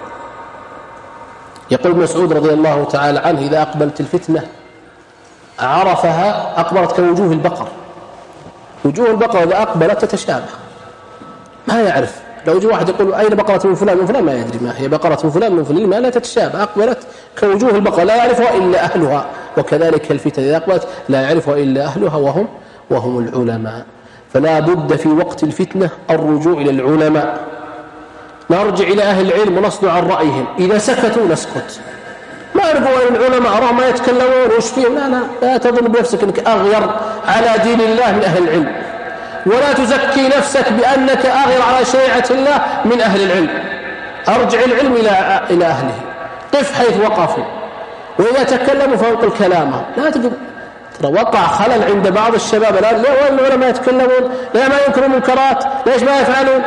يقول ابن مسعود رضي الله تعالى عنه: إذا أقبلت الفتنة عرفها، أقبلت كوجوه البقر. وجوه البقر إذا أقبلت تتشابه، ما يعرف. لو جاء واحد يقول أين بقرة من فلان من فلان، ما يدري ما هي بقرة من فلان من فلان، ما لا تتشابه. أقبلت كوجوه البقر لا يعرفها إلا أهلها. وكذلك الفتنة إذا أقبلت لا يعرفها إلا أهلها وهم العلماء. فلا بد في وقت الفتنة الرجوع إلى العلماء، نرجع إلى أهل العلم ونصدع عن رأيهم. إذا سكتوا نسكت، ما نقول العلماء أراهم ما يتكلمون وش فيهم. لا تظن بنفسك أنك أغير على دين الله من أهل العلم، ولا تزكي نفسك بأنك أغير على شريعة الله من أهل العلم. أرجع العلم إلى أهله، قف حيث وقفوا، وإذا تكلموا فانقل كلامهم. لا تقول ترى وقع خلل عند بعض الشباب الآن، لا العلماء يتكلمون، لا ما ينكرون منكرات، ليش ما يفعلون؟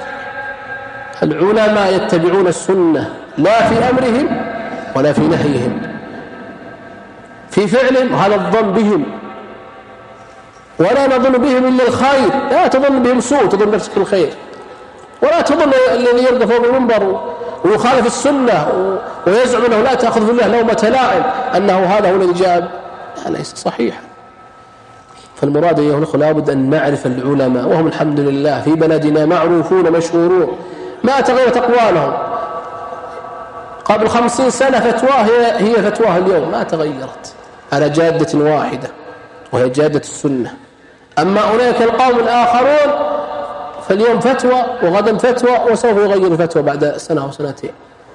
العلماء يتبعون السنة لا في أمرهم ولا في نهيهم، في فعلهم وهذا الظن بهم، ولا نظن بهم إلا الخير. لا تظن بهم سوء، تظن نفسك الخير. ولا تظن الذي يرقى فوق المنبر ويخالف السنة ويزعم أنه لا تأخذ في الله لومة لائم أنه هذا هو الذي جاء، ليس صحيحا. فالمراد أيها الأخوة لابد أن نعرف العلماء، وهم الحمد لله في بلدنا معروفون مشهورون، ما تغيرت أقوالهم. قبل 50 سنة فتواه هي فتواه اليوم، ما تغيرت، على جادة واحدة وهي جادة السنة. أما هناك القوم الآخرون فاليوم فتوى وغدا فتوى وسوف يغير الفتوى بعد سنة أو سنتين.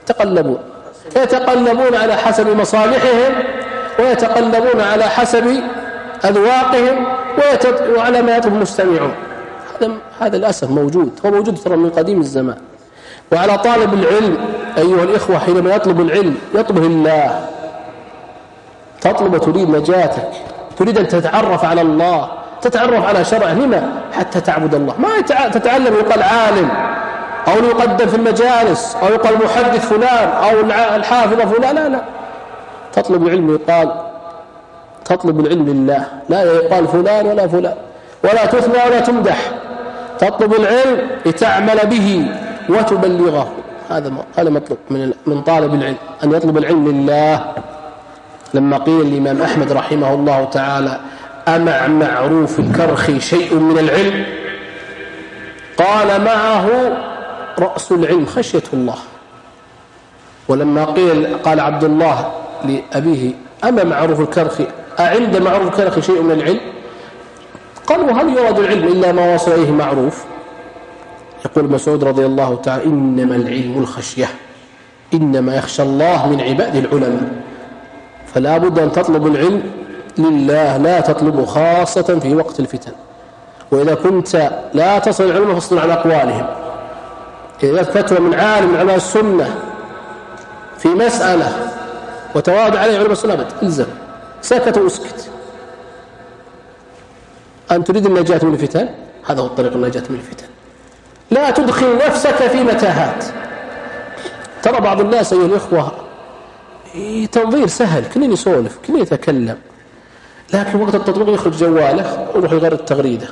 يتقلبون على حسب مصالحهم، ويتقلبون على حسب أذواقهم، وعلى ما يطلب المستمعون. هذا للأسف موجود، هو موجود ترى من قديم الزمان. وعلى طالب العلم أيها الإخوة حينما يطلب العلم يطلب الله، تطلب تريد نجاتك، تريد أن تتعرف على الله، تتعرف على شرعه. لما؟ حتى تعبد الله. ما تتعلم يقال عالم أو يقدم في المجالس أو يقال محدث فلان أو الحافظ فلان. لا، تطلب العلم يقال تطلب العلم لله، لا يقال فلان ولا فلان، ولا تثنى ولا تمدح. تطلب العلم لتعمل به وتبلغه. هذا مطلوب من طالب العلم، أن يطلب العلم لله. لما قيل الإمام أحمد رحمه الله تعالى: أمع معروف الكرخ شيء من العلم؟ قال: معه رأس العلم خشية الله. ولما قال عبد الله لأبيه: أما معروف الكرخ أعند معروف الكرخ شيء من العلم؟ قال: وهل يراد العلم إلا ما وصل إليه معروف؟ يقول مسعود رضي الله تعالى: إنما العلم الخشية، إنما يخشى الله من عباده العلماء. فلا بد أن تطلب العلم لله، لا تطلبه خاصة في وقت الفتن. وإذا كنت لا تصل العلم فاصبر على أقوالهم. إذا فتوى من عالم من علماء السنة في مسألة وتواضع عليه علماء السنة الزم، سكت واسكت. أن تريد النجاة من الفتن، هذا هو الطريق النجاة من الفتن. لا تدخل نفسك في متاهات. ترى بعض الناس أيها الإخوة تنظير سهل، كلنا يسولف كلنا يتكلم، لكن وقت التطبيق يخرج جواله ويروح يغير التغريدة،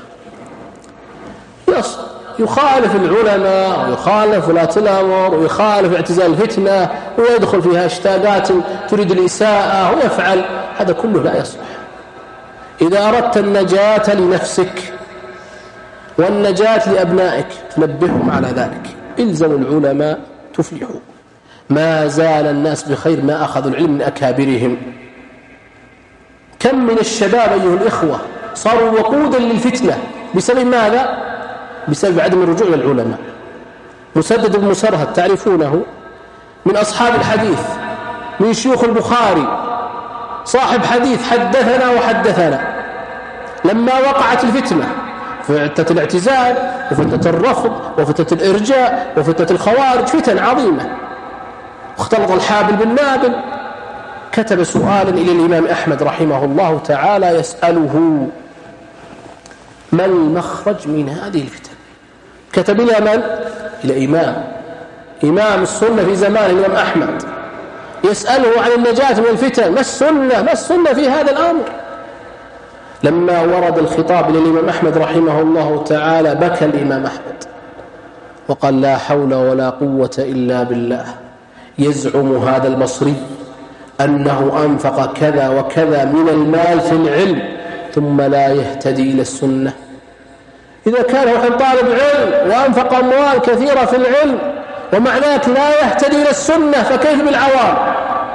يخالف العلماء ويخالف ولاة الأمر ويخالف اعتزال الفتنة ويدخل فيها اشتاقات تريد الإساءة ويفعل. هذا كله لا يصلح. إذا أردت النجاة لنفسك والنجاة لأبنائك تنبههم على ذلك، إلزموا العلماء تفلحوا. ما زال الناس بخير ما أخذوا العلم من أكابرهم. كم من الشباب أيها الإخوة صاروا وقودا للفتنة بسبب ماذا؟ بسبب عدم الرجوع إلى العلماء. مسدد بن مسرهد تعرفونه، من أصحاب الحديث، من شيوخ البخاري، صاحب حديث حدثنا وحدثنا. لما وقعت الفتنة فتنة الاعتزال وفتنة الرفض وفتنة الإرجاء وفتنة الخوارج، فتن عظيمة، واختلط الحابل بالنابل. كتب سؤالا إلى الإمام أحمد رحمه الله تعالى يسأله ما المخرج من هذه الفتن. كتب إلى من؟ إلى إمام السنة في زمان الإمام أحمد، يسأله عن النجاة من الفتن. ما السنة في هذا الأمر؟ لما ورد الخطاب إلى الإمام أحمد رحمه الله تعالى بكى الإمام أحمد وقال لا حول ولا قوة إلا بالله. يزعم هذا البصري أنه أنفق كذا وكذا من المال في العلم ثم لا يهتدي إلى السنة. إذا كان هو طالب علم وأنفق أموال كثيرة في العلم ومع ذلك لا يهتدي إلى السنة، فكيف بالعوام؟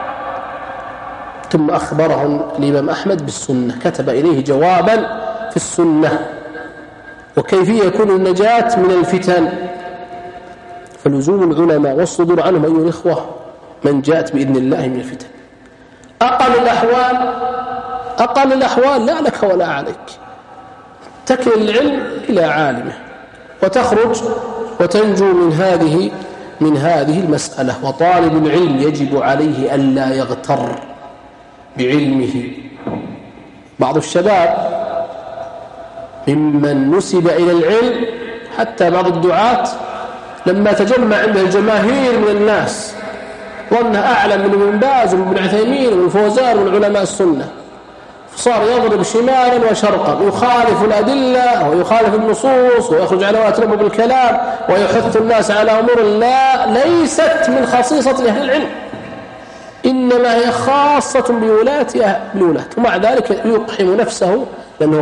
ثم أخبره الإمام أحمد بالسنة، كتب إليه جوابا في السنة وكيف يكون النجاة من الفتن. فلزوم العلماء والصدور عنهم أيها الإخوة من جاءت بإذن الله من الفتن. أقل الأحوال لا لك ولا عليك، تكل العلم إلى عالمه وتخرج وتنجو من هذه المسألة. وطالب العلم يجب عليه ألا يغتر بعلمه. بعض الشباب ممن نسب إلى العلم، حتى بعض الدعاة لما تجمع عنده الجماهير من الناس ظنه أعلم من ابن باز وابن عثيمين وابن فوزان ومن علماء السنة، فصار يضرب شمالا وشرقا، يخالف الأدلة ويخالف النصوص ويخرج على واتربه بالكلام ويحث الناس على أمور ليست من خصيصة أهل العلم، إنما هي خاصة بولاة، ومع ذلك يقحم نفسه لأنه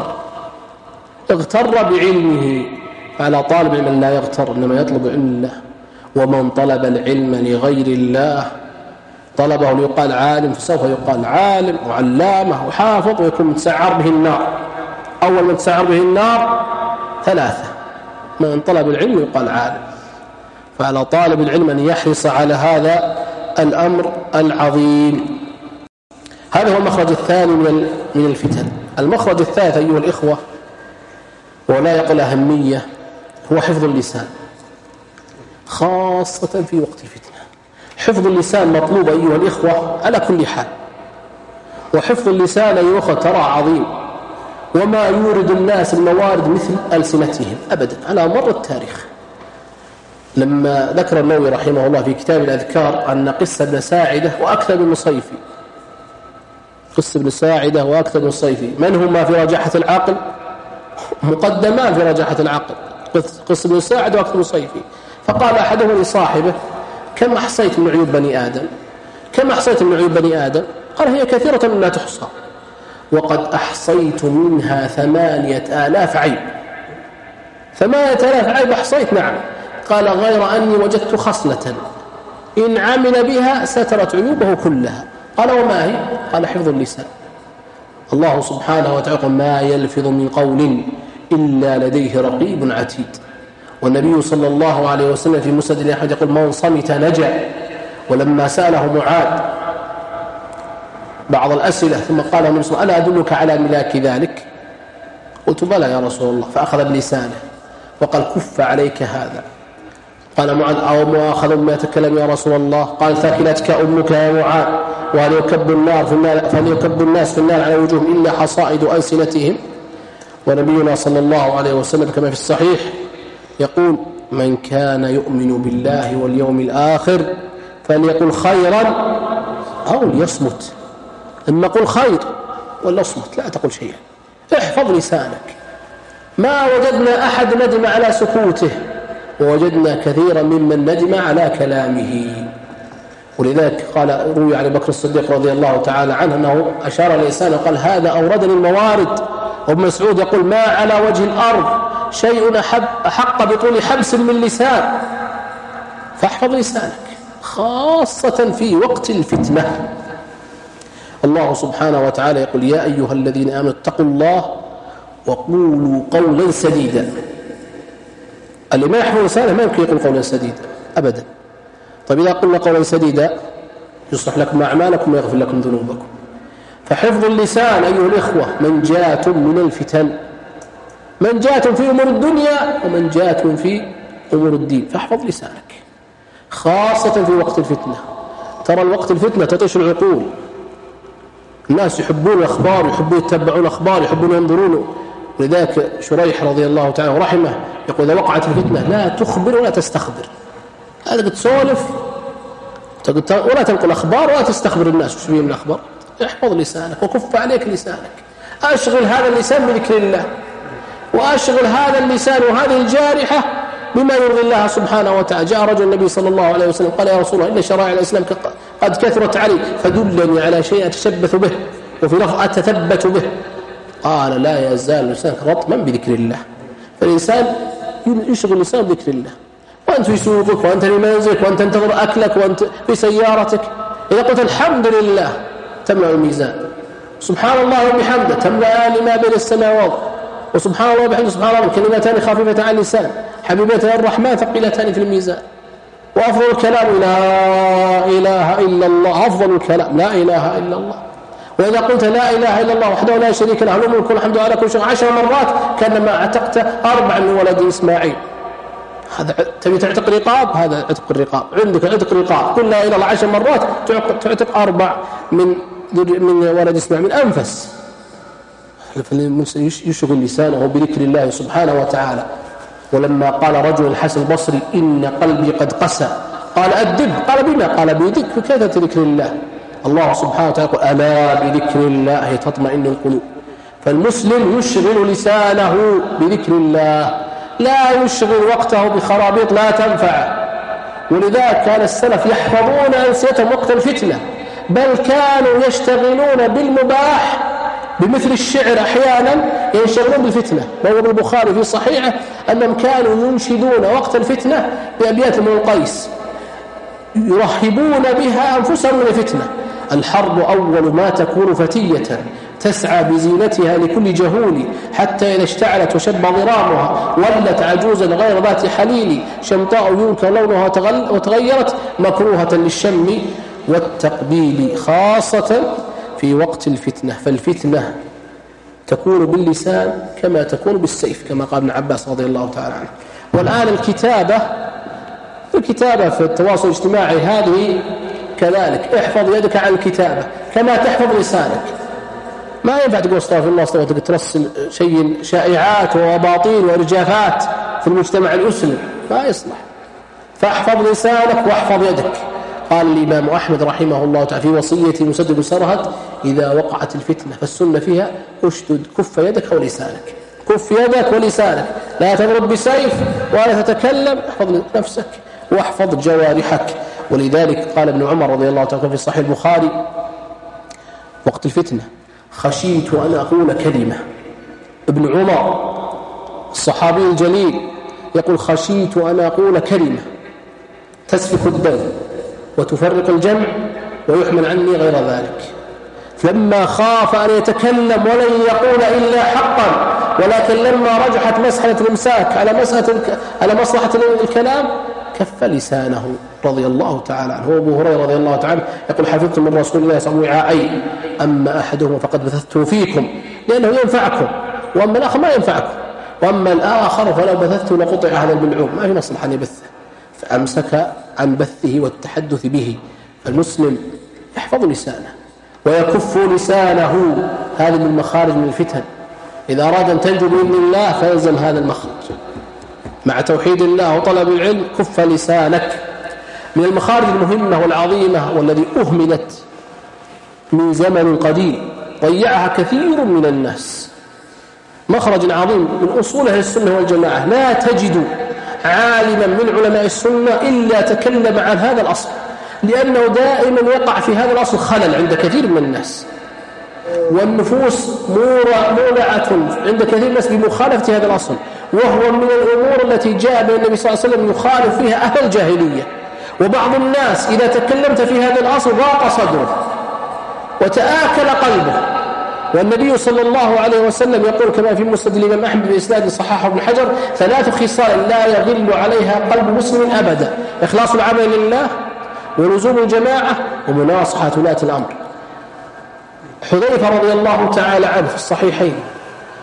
اغتر بعلمه. فعلى طالب العلم لا يغتر، إنما يطلب علم الله. ومن طلب العلم لغير الله طلبه ليقال عالم فسوف يقال عالم وعلامة وحافظ ويكون متسعر به النار. أول من تسعر به النار 3: من طلب العلم يقال عالم. فعلى طالب العلم أن يحرص على هذا الأمر العظيم. هذا هو المخرج الثاني من الفتن. المخرج الثالث أيها الإخوة ولا يقل أهمية هو حفظ اللسان، خاصة في وقت الفتنة. حفظ اللسان مطلوب أيها الإخوة على كل حال. وحفظ اللسان أيها الإخوة ترى عظيم، وما يورد الناس الموارد مثل ألسنتهم أبدا على مر التاريخ. لما ذكر النووي رحمه الله في كتاب الأذكار أن قصة ابن ساعدة وأكثر بن صيفي، قصة ابن ساعدة وأكثر بن صيفي من هما في رجاحة العقل؟ مقدمان في رجاحة العقل، قصة ابن ساعدة وأكثر بن صيفي. فقال أحدهم لصاحبه كم أحصيت من عيوب بني آدم؟ كم أحصيت من عيوب بني آدم؟ قال هي كثيرة لا تحصى، وقد أحصيت منها 8000 عيب. 8000 عيب أحصيت، نعم. قال غير أني وجدت خصلة إن عمل بها سترت عيوبه كلها. قال وما هي؟ قال حفظ اللسان. الله سبحانه وتعالى ما يلفظ من قول إلا لديه رقيب عتيد. والنبي صلى الله عليه وسلم في مسند أحمد يقول من صمت نجا. ولما سأله معاذ بعض الأسئلة ثم قال النبي صلى الله عليه وسلم ألا أدلك على ملاك ذلك؟ قلت بلى يا رسول الله. فأخذ بلسانه وقال كف عليك هذا. قال معاذ أو مؤاخذ بما يتكلم يا رسول الله؟ قال ثكلتك أمك يا معاذ. وهل يكب الناس في النار على وجوههم إلا حصائد ألسنتهم؟ ونبينا صلى الله عليه وسلم كما في الصحيح يقول من كان يؤمن بالله واليوم الآخر فليقل خيرا أو ليصمت. إما قل خير ولا اصمت، لا تقل شيئا. احفظ لسانك. ما وجدنا أحد ندم على سكوته، ووجدنا كثيرا ممن ندم على كلامه. ولذلك قال روي عن بكر الصديق رضي الله تعالى عنه أنه أشار لسانه وقال هذا أوردني الموارد. وابن مسعود يقول ما على وجه الأرض شيء أحق بطول حبس من لسان. فاحفظ لسانك خاصة في وقت الفتنة. الله سبحانه وتعالى يقول يا أيها الذين آمنوا اتقوا الله وقولوا قولا سديدا. اللي ما يحفظ لسانه ما يمكن يقول قولا سديدا أبدا. طيب إذا قلنا قولا سديدا يصلح لكم أعمالكم ويغفر لكم ذنوبكم. فحفظ اللسان أيها الإخوة منجاة من الفتن. من جاءتهم في أمور الدنيا ومن جاءتهم في أمور الدين. فاحفظ لسانك خاصة في وقت الفتنة. ترى الوقت الفتنة تطيش العقول، الناس يحبون الأخبار، يحبون يتبعون الأخبار، يحبون ينظرون. ولذلك شريح رضي الله تعالى ورحمه يقول: إذا وقعت الفتنة لا تخبر ولا تستخبر. هذا تسولف ولا تنقل أخبار ولا تستخبر الناس وش بيه من الأخبار. احفظ لسانك وكف عليك لسانك. أشغل هذا اللسان بذكر الله، وأشغل هذا اللسان وهذه الجارحة بما يرضي الله سبحانه وتعالى. جاء رجل النبي صلى الله عليه وسلم قال: يا رسول الله، إن شرائع الإسلام قد كثرت علي، فدلني على شيء أتشبث به، وفي لفظ أتثبت به. قال: لا يزال لسانك رطما بذكر الله. فالإنسان يشغل لسانه بذكر الله، وأنت في سوقك، وأنت في منزلك، وأنت تنتظر أكلك، وأنت في سيارتك. إذا قلت الحمد لله تملأ الميزان، سبحان الله وبحمده تملأ لما بين السماوات، وسبحان الله وبحمده سبحان الله، كلمتان خفيفتان على اللسان حبيبتان الرحمن ثقيلتان في الميزان. وأفضل الكلام لا إله إلا الله، أفضل الكلام لا إله إلا الله. وإذا قلت لا إله إلا الله وحده لا شريك له له الملك والحمد على كل شيء 10 مرات كأنما اعتقت 4 من ولد إسماعيل. هذا تبي تعتق رقاب، هذا عتق الرقاب. عندك عتق رقاب، قل لا إله إلا الله 10 مرات تعتق 4 من ولد إسماعيل، من أنفس. يشغل لسانه بذكر الله سبحانه وتعالى. ولما قال رجل الحسن البصري: إن قلبي قد قسى، قال: أدب. قال: بما؟ قال: بكثرة ذكر الله. الله سبحانه وتعالى يقول: ألا بذكر الله تطمئن القلوب. فالمسلم يشغل لسانه بذكر الله، لا يشغل وقته بخرابيط لا تنفع. ولذلك كان السلف يحفظون أنسيتهم وقت الفتنة، بل كانوا يشتغلون بالمباح بمثل الشعر. أحيانا ينشغلون بالفتنة. روى البخاري في صحيحه أنهم كانوا ينشدون وقت الفتنة بأبيات من القيس يرهبون بها أنفسهم من الفتنة: الحرب أول ما تكون فتية تسعى بزينتها لكل جهول، حتى إذا اشتعلت وشب ضرامها ولت عجوزا غير ذات حليل، شمطاء ينكر لونها وتغيرت مكروهة للشم والتقبيل. خاصة في وقت الفتنة، فالفتنة تكون باللسان كما تكون بالسيف، كما قال ابن عباس رضي الله تعالى عنه. والآن الكتابة في التواصل الاجتماعي هذه كذلك. احفظ يدك عن الكتابة كما تحفظ لسانك. ما ينفع تقول استغفر الله استغفر الله، ترسل شيء شائعات وأباطيل وإرجافات في المجتمع الأسلم، ما يصلح. فاحفظ لسانك واحفظ يدك. قال الإمام أحمد رحمه الله تعالى في وصية مسدد سرهد: إذا وقعت الفتنة فالسنة فيها اشدد كف يدك ولسانك. كف يدك ولسانك، لا تضرب بسيف ولا تتكلم. احفظ نفسك واحفظ جوارحك. ولذلك قال ابن عمر رضي الله تعالى في صحيح البخاري وقت الفتنة: خشيت أن أقول كلمة. ابن عمر الصحابي الجليل يقول: خشيت أن أقول كلمة تسفك الدم وتفرق الجمع ويحمل عني غير ذلك. فلما خاف أن يتكلم ولن يقول إلا حقا، ولكن لما رجحت مسألة الإمساك على مصلحة الكلام كف لسانه رضي الله تعالى عنه. هو أبو هريرة رضي الله تعالى يقول: حفظت من رسول الله صلى الله عليه وسلم: أما أحدهما فقد بثثته فيكم لأنه ينفعكم، وأما الآخر ما ينفعكم، وأما الآخر فلو بثثته لقطع هذا البلعوم، ما في مصلحة أن يبثه. فأمسك عن بثه والتحدث به. فالمسلم يحفظ لسانه ويكف لسانه. هذه من المخارج من الفتن. إذا أراد أن تنجو بإذن الله فيلزم هذا المخرج مع توحيد الله وطلب العلم. كف لسانك. من المخارج المهمة والعظيمة والذي أهملت من زمن قديم ضيعها كثير من الناس، مخرج عظيم من أصول أهل السنة والجماعة. لا تجد عالما من علماء السنة إلا تكلم عن هذا الأصل، لأنه دائما يقع في هذا الأصل خلل عند كثير من الناس، والنفوس مولعة عند كثير من الناس بمخالفة هذا الأصل، وهو من الأمور التي جاء بين النبي صلى الله عليه وسلم يخالف فيها أهل الجاهلية. وبعض الناس إذا تكلمت في هذا الأصل ضاق صدره وتآكل قلبه. والنبي صلى الله عليه وسلم يقول كما في مسند الإمام أحمد بإسناد صححه ابن حجر: 3 خصال لا يغل عليها قلب مسلم أبدا: إخلاص العمل لله، ولزوم الجماعة، ومناصحة ولاة الأمر. حذيفة رضي الله تعالى عنه في الصحيحين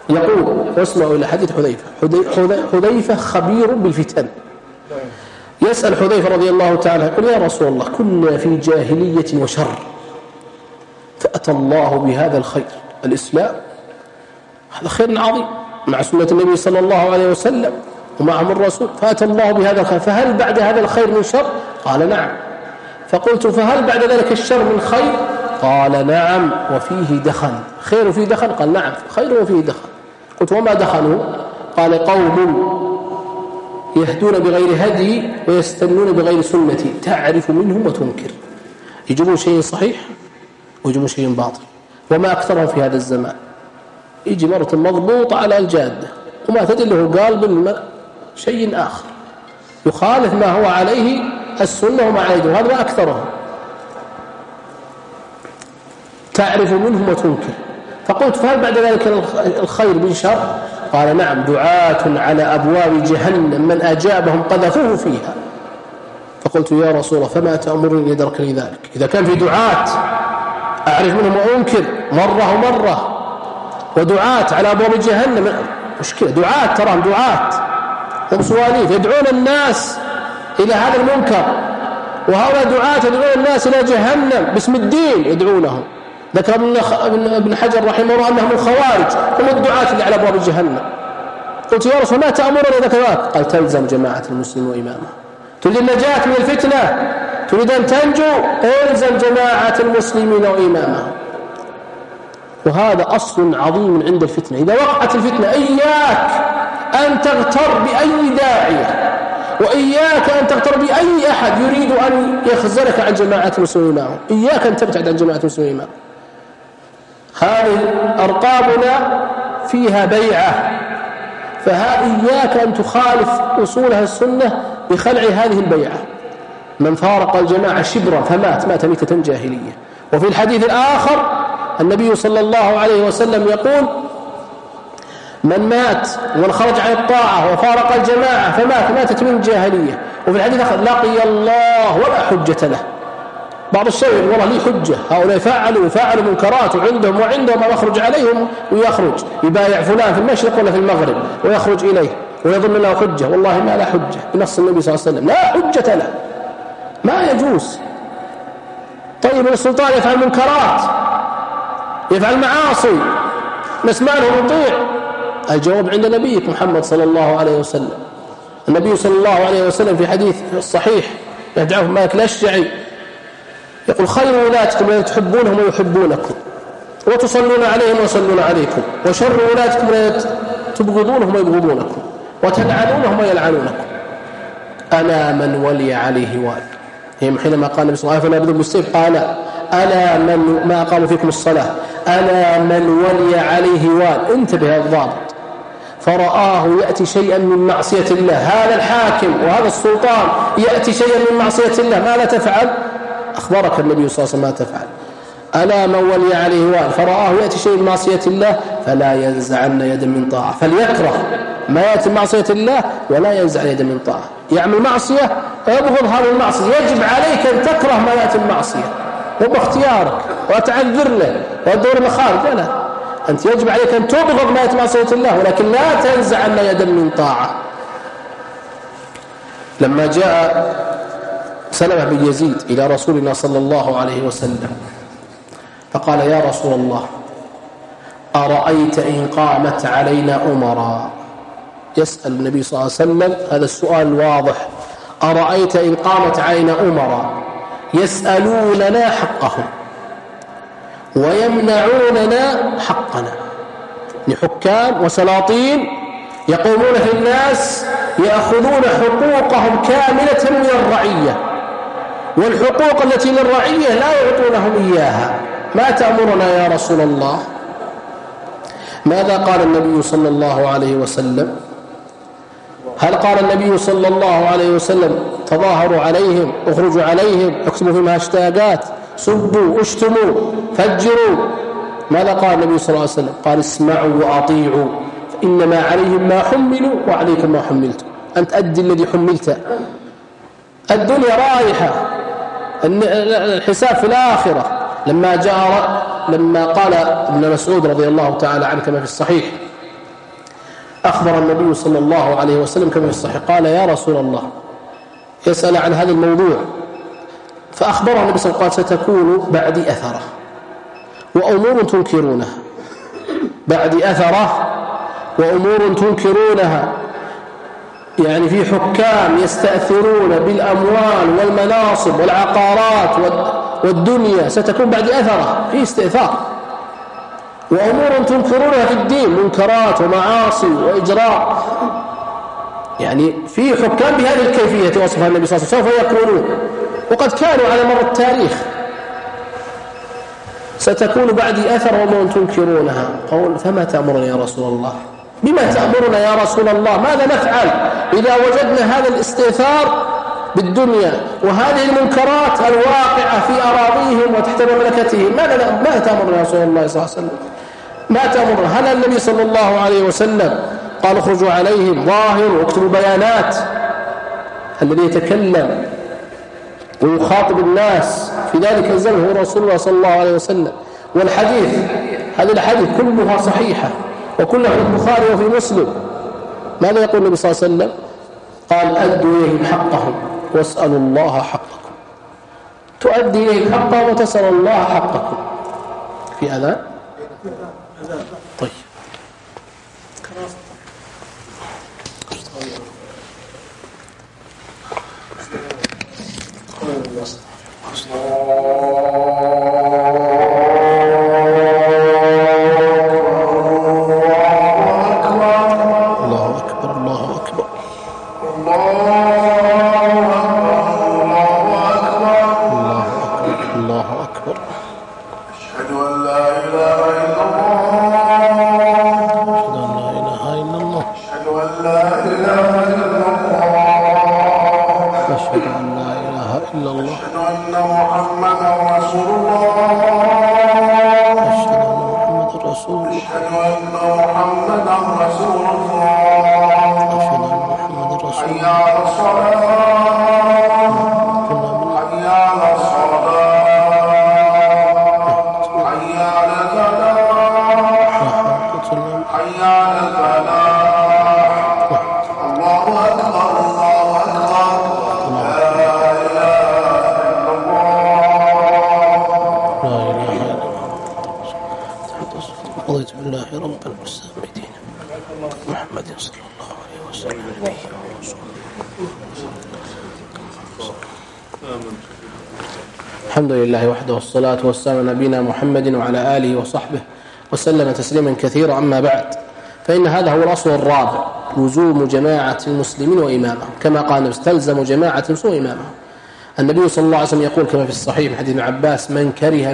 يقول واسمعوا إلى حديث حذيفة خبير بالفتن. يسأل حذيفة رضي الله تعالى يقول يا رسول الله كنا في جاهلية وشر فأتى الله بهذا الخير الإسلام، هذا خير عظيم مع سنة النبي صلى الله عليه وسلم ومعهم الرسول، فأتى الله بهذا الخير، فهل بعد هذا الخير من شر؟ قال نعم. فقلت فهل بعد ذلك الشر من خير؟ قال نعم وفيه دخن. خير وفيه دخن؟ قال نعم خير وفيه دخن. قلت وما دخنوا؟ قال قوم يهدون بغير هدي ويستنون بغير سنتي تعرف منهم وتنكر، يجيبون شيء صحيح ويجيبون شيء باطل، وما أكثرهم في هذا الزمان. يجي مرة مضبوط على الجادة وما تدله قال شيء آخر يخالف ما هو عليه السنة وما عليه، وهذا ما أكثرهم. تعرف منهم وتنكر. فقلت فهل بعد ذلك الخير من شر؟ قال نعم دعاة على أبواب جهنم من أجابهم قذفوه فيها. فقلت يا رسول الله فما تأمرني لدركني ذلك؟ إذا كان في دعاة أعرف منهم وأنكر مرة ومرة، ودعاة على أبواب جهنم مشكلة، دعاة تراهم دعاة هم سواليف يدعون الناس إلى هذا المنكر، وهؤلاء دعاة يدعون الناس إلى جهنم باسم الدين يدعونهم. ذكر ابن حجر رحمه الله أنهم الخوارج هم الدعاة اللي على أبواب جهنم. قلت يا رسول ما تأمرني إذا كذلك؟ قال تلزم جماعة المسلمين وإمامه. تريد النجاة من الفتنة، تريد أن تنجو، الزم جماعة المسلمين وإمامه. وهذا أصل عظيم عند الفتنة. إذا وقعت الفتنة إياك أن تغتر بأي داعية، وإياك أن تغتر بأي أحد يريد أن يخزلك عن جماعة المسلمين وإمامه. إياك أن تبتعد عن جماعة المسلمين وإمامه. هذه أرقامنا فيها بيعة، إياك أن تخالف أصولها السنة بخلع هذه البيعة. من فارق الجماعة شبرا مات ميتة جاهلية. وفي الحديث الآخر النبي صلى الله عليه وسلم يقول من مات ومن خرج عن الطاعة وفارق الجماعة ماتت من جاهلية. وفي الحديث الآخر لقي الله ولا حجة له. بعض الشيء والله لي حجة، هؤلاء فعلوا منكرات وعندهم ما يخرج عليهم ويخرج يبايع فلان في المشرق ولا في المغرب ويخرج إليه ويظن له حجة، والله ما لا حجة بنص النبي صلى الله عليه وسلم، لا حجة له، ما يجوز. طيب السلطان يفعل منكرات يفعل معاصي نسمع له نطيع؟ الجواب عند نبيك محمد صلى الله عليه وسلم. النبي صلى الله عليه وسلم في حديث الصحيح يدعوه مالك الأشجعي يقول خير ولاتكم الذين تحبونهم ويحبونكم وتصلون عليهم ويصلون عليكم، وشر ولاتكم الذين تبغضونهم ويبغضونكم وتلعنونهم ويلعنونكم. أنا من ولي عليه وال. يعني حينما قال النبي صلى الله عليه وسلم فنبذوا بالسيف قال أنا من ما أقام فيكم الصلاة أنا من ولي عليه وال. انتبه هذا الضابط. فرآه يأتي شيئا من معصية الله، هذا الحاكم وهذا السلطان يأتي شيئا من معصية الله، ما لا تفعل؟ أخبرك النبي صلى الله عليه وسلم ما تفعل. ألا من ولي عليه وال فرآه يأتي شيء من معصية الله فلا ينزعن يدا من طاعة. فليكره ما يأتي من معصية الله ولا ينزع يدا من طاعة. يعمل معصية ويبغض هذه المعصية، يجب عليك أن تكره ما يأتي من معصية وباختيارك وتعذر له وتدور مخارج. لا، أنت يجب عليك أن تبغض ما يأتي من معصية الله ولكن لا تنزعن يدا من طاعة. لما جاء سلمة بن يزيد إلى رسولنا صلى الله عليه وسلم فقال يا رسول الله أرأيت إن قامت علينا أمراء. يسأل النبي صلى الله عليه وسلم هذا السؤال واضح. أرأيت إن قامت علينا أمراء يسألوننا حقهم ويمنعوننا حقنا، حكام وسلاطين يقومون في الناس يأخذون حقوقهم كاملة من الرعية، والحقوق التي للرعية لا يعطونهم إياها. ما تأمرنا يا رسول الله؟ ماذا قال النبي صلى الله عليه وسلم؟ هل قال النبي صلى الله عليه وسلم تظاهروا عليهم، اخرجوا عليهم، اكتبوا فيهم هاشتاجات، سبوا، اشتموا، فجروا؟ ماذا قال النبي صلى الله عليه وسلم؟ قال اسمعوا وأطيعوا فإنما عليهم ما حملوا وعليكم ما حملتم. أنت أدي الذي حملت. الدنيا رايحة، الحساب في الآخرة. لما قال ابن مسعود رضي الله تعالى عنه كما في الصحيح أخبر النبي صلى الله عليه وسلم كما في الصحيح قال يا رسول الله، يسأل عن هذا الموضوع، فأخبره النبي صلى الله عليه وسلم قال ستكون بعدي أثرة وأمور تنكرونها، بعدي أثرة وأمور تنكرونها، يعني في حكام يستأثرون بالأموال والمناصب والعقارات والدنيا، ستكون بعد أثرة في استئثار، وأمور تنكرونها في الدين، منكرات ومعاصي وإجراء، يعني في حكام بهذه الكيفية وصفها النبي صلى الله عليه وسلم سوف يكونون، وقد كانوا على مر التاريخ. ستكون بعدي أثر وأمور تنكرونها. قول فما تأمرنا يا رسول الله؟ بما تأمرنا يا رسول الله؟ ماذا نفعل إذا وجدنا هذا الاستئثار بالدنيا وهذه المنكرات الواقعة في أراضيهم وتحت مملكتهم؟ ماذا تأمرنا يا رسول الله صلى الله عليه وسلم؟ ما تأمرنا؟ هل النبي صلى الله عليه وسلم قال اخرجوا عليهم ظاهروا واكتبوا بيانات؟ الذي يتكلم ويخاطب الناس في ذلك الزمن هو رسول الله صلى الله عليه وسلم. والحديث، هذه الحديث كلها صحيحة وكلها في البخاري وفي مسلم. ماذا يقول النبي صلى الله عليه وسلم؟ قال أدوا إليهم حقهم واسألوا الله حقكم. تؤدي إليهم حقهم وتسأل الله حقكم. في أذان؟ طيب. الحمد لله وحده والصلاة والسلام على نبينا محمد وعلى آله وصحبه وسلم تسليما كثيرا. أما بعد، فإن هذا هو الأصل الرابع، لزوم جماعة المسلمين وإمامهم، كما قال تلزم جماعة المسلمين وإمامهم. النبي صلى الله عليه وسلم يقول كما في الصحيح من حديث ابن عباس: من كره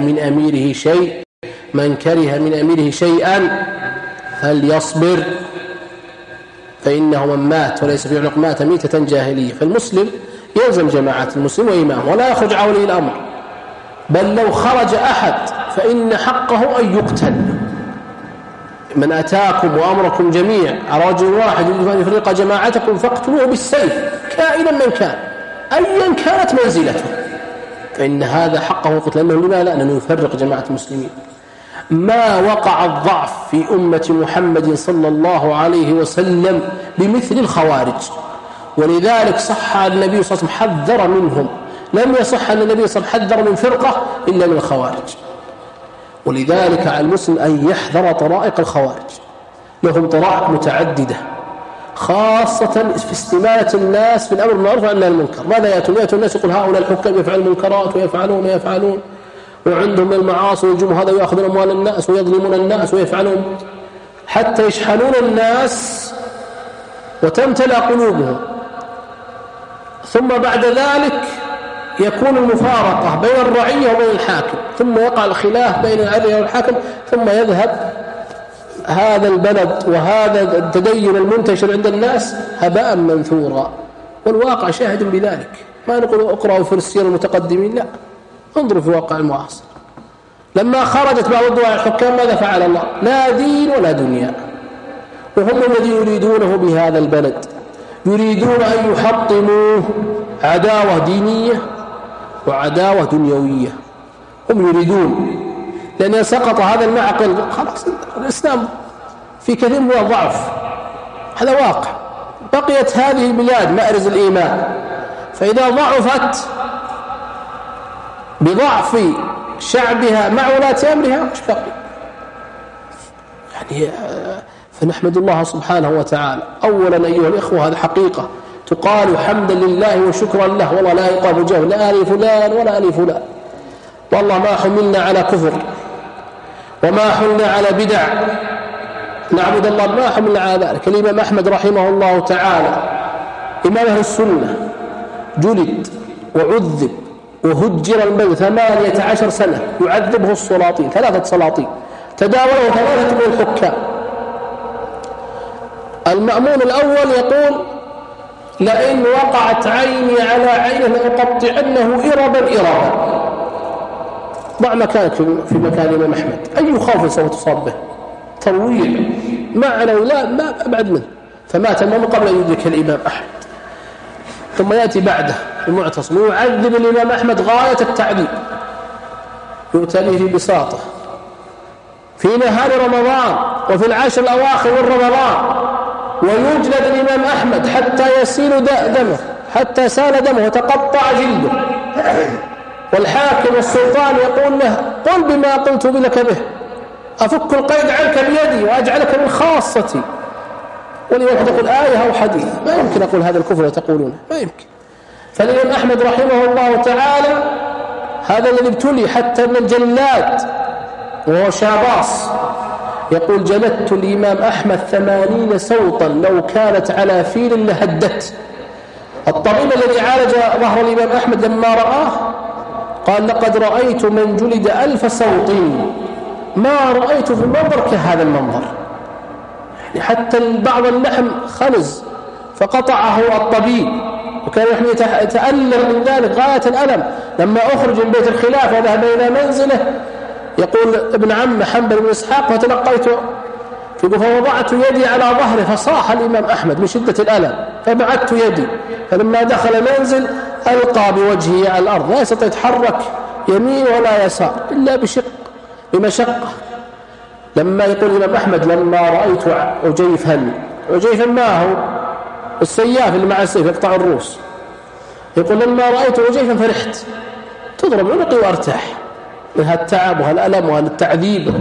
من أميره شيئا فليصبر فإنه من مات وليس في عنق مات ميتة جاهلية. فالمسلم يلزم جماعة المسلم وإمامه ولا يخرج عن ولي الأمر، بل لو خرج أحد فإن حقه أن يقتل. من أتاكم وأمركم جميع على رجل واحد يريد أن يفرق جماعتكم فاقتلوه بالسيف كائنا من كان أيا كانت منزلته، فإن هذا حقه قتل. لما لا؟ أنه يفرق جماعة المسلمين. ما وقع الضعف في أمة محمد صلى الله عليه وسلم بمثل الخوارج، ولذلك صح النبي صلى الله عليه وسلم حذر منهم. لم يصح أن النبي صلى الله عليه وسلم حذر من فرقة إلا من الخوارج. ولذلك على المسلم أن يحذر طرائق الخوارج. لهم طرائق متعددة، خاصة في استمالة الناس في الأمر بالمعروف والنهي عن المنكر. ماذا يأتون الناس يقول هؤلاء الحكام يفعلون المنكرات ويفعلون وعندهم من المعاصي والجمهور، هذا يأخذون أموال الناس ويظلمون الناس ويفعلون، حتى يشحنون الناس وتمتلأ قلوبهم. ثم بعد ذلك يكون المفارقة بين الرعية وبين الحاكم، ثم يقع الخلاف بين الرعية والحاكم، ثم يذهب هذا البلد وهذا التدين المنتشر عند الناس هباء منثورا. والواقع شاهد بذلك. ما نقول اقرأوا في السير المتقدمين، لا، انظروا في واقع المعاصر. لما خرجت بعض الدول الحكام ماذا فعل الله؟ لا دين ولا دنيا، وهم الذي يريدونه بهذا البلد. يريدون أن يحطموا عداوة دينية وعداوة دنيوية. هم يريدون، لأن سقط هذا المعقل خلاص الإسلام في كثير من الضعف، هذا واقع. بقيت هذه البلاد مأرز الإيمان، فإذا ضعفت بضعف شعبها مع ولاة أمرها مش بقي. يعني فنحمد الله سبحانه وتعالى. أولا أيها الإخوة هذا حقيقة تقال حمدا لله وشكرا له، والله لا يقام جهل لا آل فلان ولا آل فلان، والله ما حملنا على كفر وما حملنا على بدع نعبد الله، ما حملنا على ذلك. الإمام أحمد رحمه الله تعالى إمام أهل السنة جلد وعذب وهجر الموت 18 سنة يعذبه السلاطين، 3 سلاطين تداوله 3 من الحكام. المأمون الأول يقول لئن وقعت عيني على عينه لأقطعنه إربا إربا. ضع مكانك في مكان الإمام أحمد، أي خوف سوف تصاب به؟ طويل معنى لا ما أبعد منه. فمات المأمون قبل أن يدرك الإمام أحمد، ثم يأتي بعده المعتصم ويعذب الإمام أحمد غاية التعذيب، يبتليه في بساطة في نهار رمضان وفي العشر الأواخر من رمضان، ويجلد الإمام أحمد حتى يسيل دمه، حتى سال دمه وتقطع جلده، والحاكم والسلطان يقول له قل بما قلت لك به، أفك القيد عنك بيدي وأجعلك من خاصتي. والإمام أحمد يقول آية أو حديث، ما يمكن أقول هذا الكفر تقولونه، ما يمكن. فالإمام أحمد رحمه الله تعالى هذا الذي ابتلي حتى من الجلاد وهو شاباص يقول جلدت الإمام أحمد 80 سوطا لو كانت على فيل لهدت. الطبيب الذي عالج ظهر الإمام أحمد لما رآه قال لقد رأيت من جلد 1000 سوط ما رأيت في المنظر كهذا المنظر، يعني حتى بعض اللحم خلز فقطعه الطبيب، وكان يتألم من ذلك غاية الألم. لما أخرج من بيت الخلافة وذهب إلى منزله يقول ابن عم حنبل بن إسحاق فتلقيت فوضعت يدي على ظهره فصاح الإمام أحمد من شدة الألم، فبعدت يدي، فلما دخل منزل ألقى بوجهه على الأرض لا يستطيع يتحرك يمين ولا يسار إلا بمشقة. لما يقول الإمام أحمد لما رأيت عجيفا ما هو السياف اللي مع السيف يقطع الرؤوس، يقول لما رأيت عجيفا فرحت، تضرب عنقي وارتاح من هالتعب وهالألم وهالتعذيب.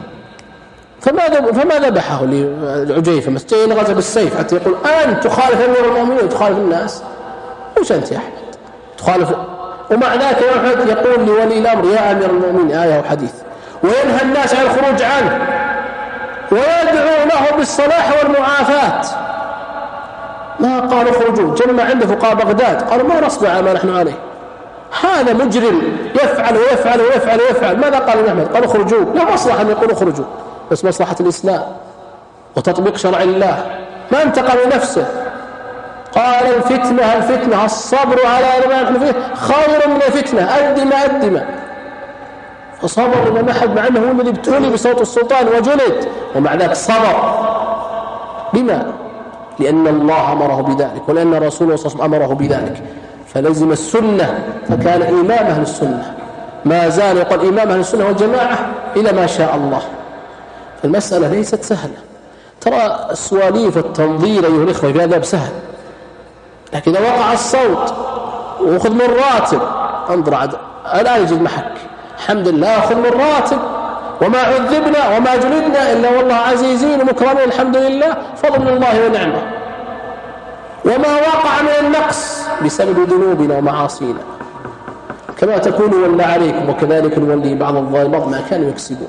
فما ذبحه لعجيفة مسجين غزة بالسيف حتى يقول أنت تخالف أمير المؤمنين وتخالف الناس، وش أنت يا أحمد تخالف؟ ومع ذلك أحمد يقول لولي الأمر يا أمير المؤمنين آية وحديث، وينهى الناس عن الخروج عنه ويدعو له بالصلاح والمعافاة. ما قال اخرجوا، جمع عنده فقهاء بغداد قالوا ما نصنع على ما نحن عليه، هذا مجرم يفعل ويفعل ويفعل ويفعل. ماذا قال الأحمد؟ قالوا اخرجوا، لا مصلحة أن يقولوا اخرجوا، بس مصلحة الإسلام وتطبيق شرع الله، ما انتقم لنفسه. قال الفتنة الصبر على ما نحن فيه خير من الفتنة أدم. فصبر الإمام أحمد مع أنه هو الذي ابتلي بصوت السلطان وجلد، ومع ذلك صبر. لما؟ لأن الله أمره بذلك، ولأن رسوله صلى الله عليه وسلم أمره بذلك، فلزم السنة، فكان إمام أهل السنة، ما زال يقول إمام أهل السنة والجماعة إلى ما شاء الله. المسألة ليست سهلة، ترى السواليف والتنظير أيها الإخوة في هذا سهل، لكن إذا وقع الصوت وأخذ من راتب انظر عاد الآن يجد محك، الحمد لله أخذ من راتب وما عذبنا وما جلدنا إلا والله عزيزين ومكرمين الحمد لله فضل الله ونعمه، وما وقع من النقص بسبب ذنوبنا ومعاصينا كما تكون ولى عليكم وكذلك نولي بعض الظالمات ما كانوا يكسبون.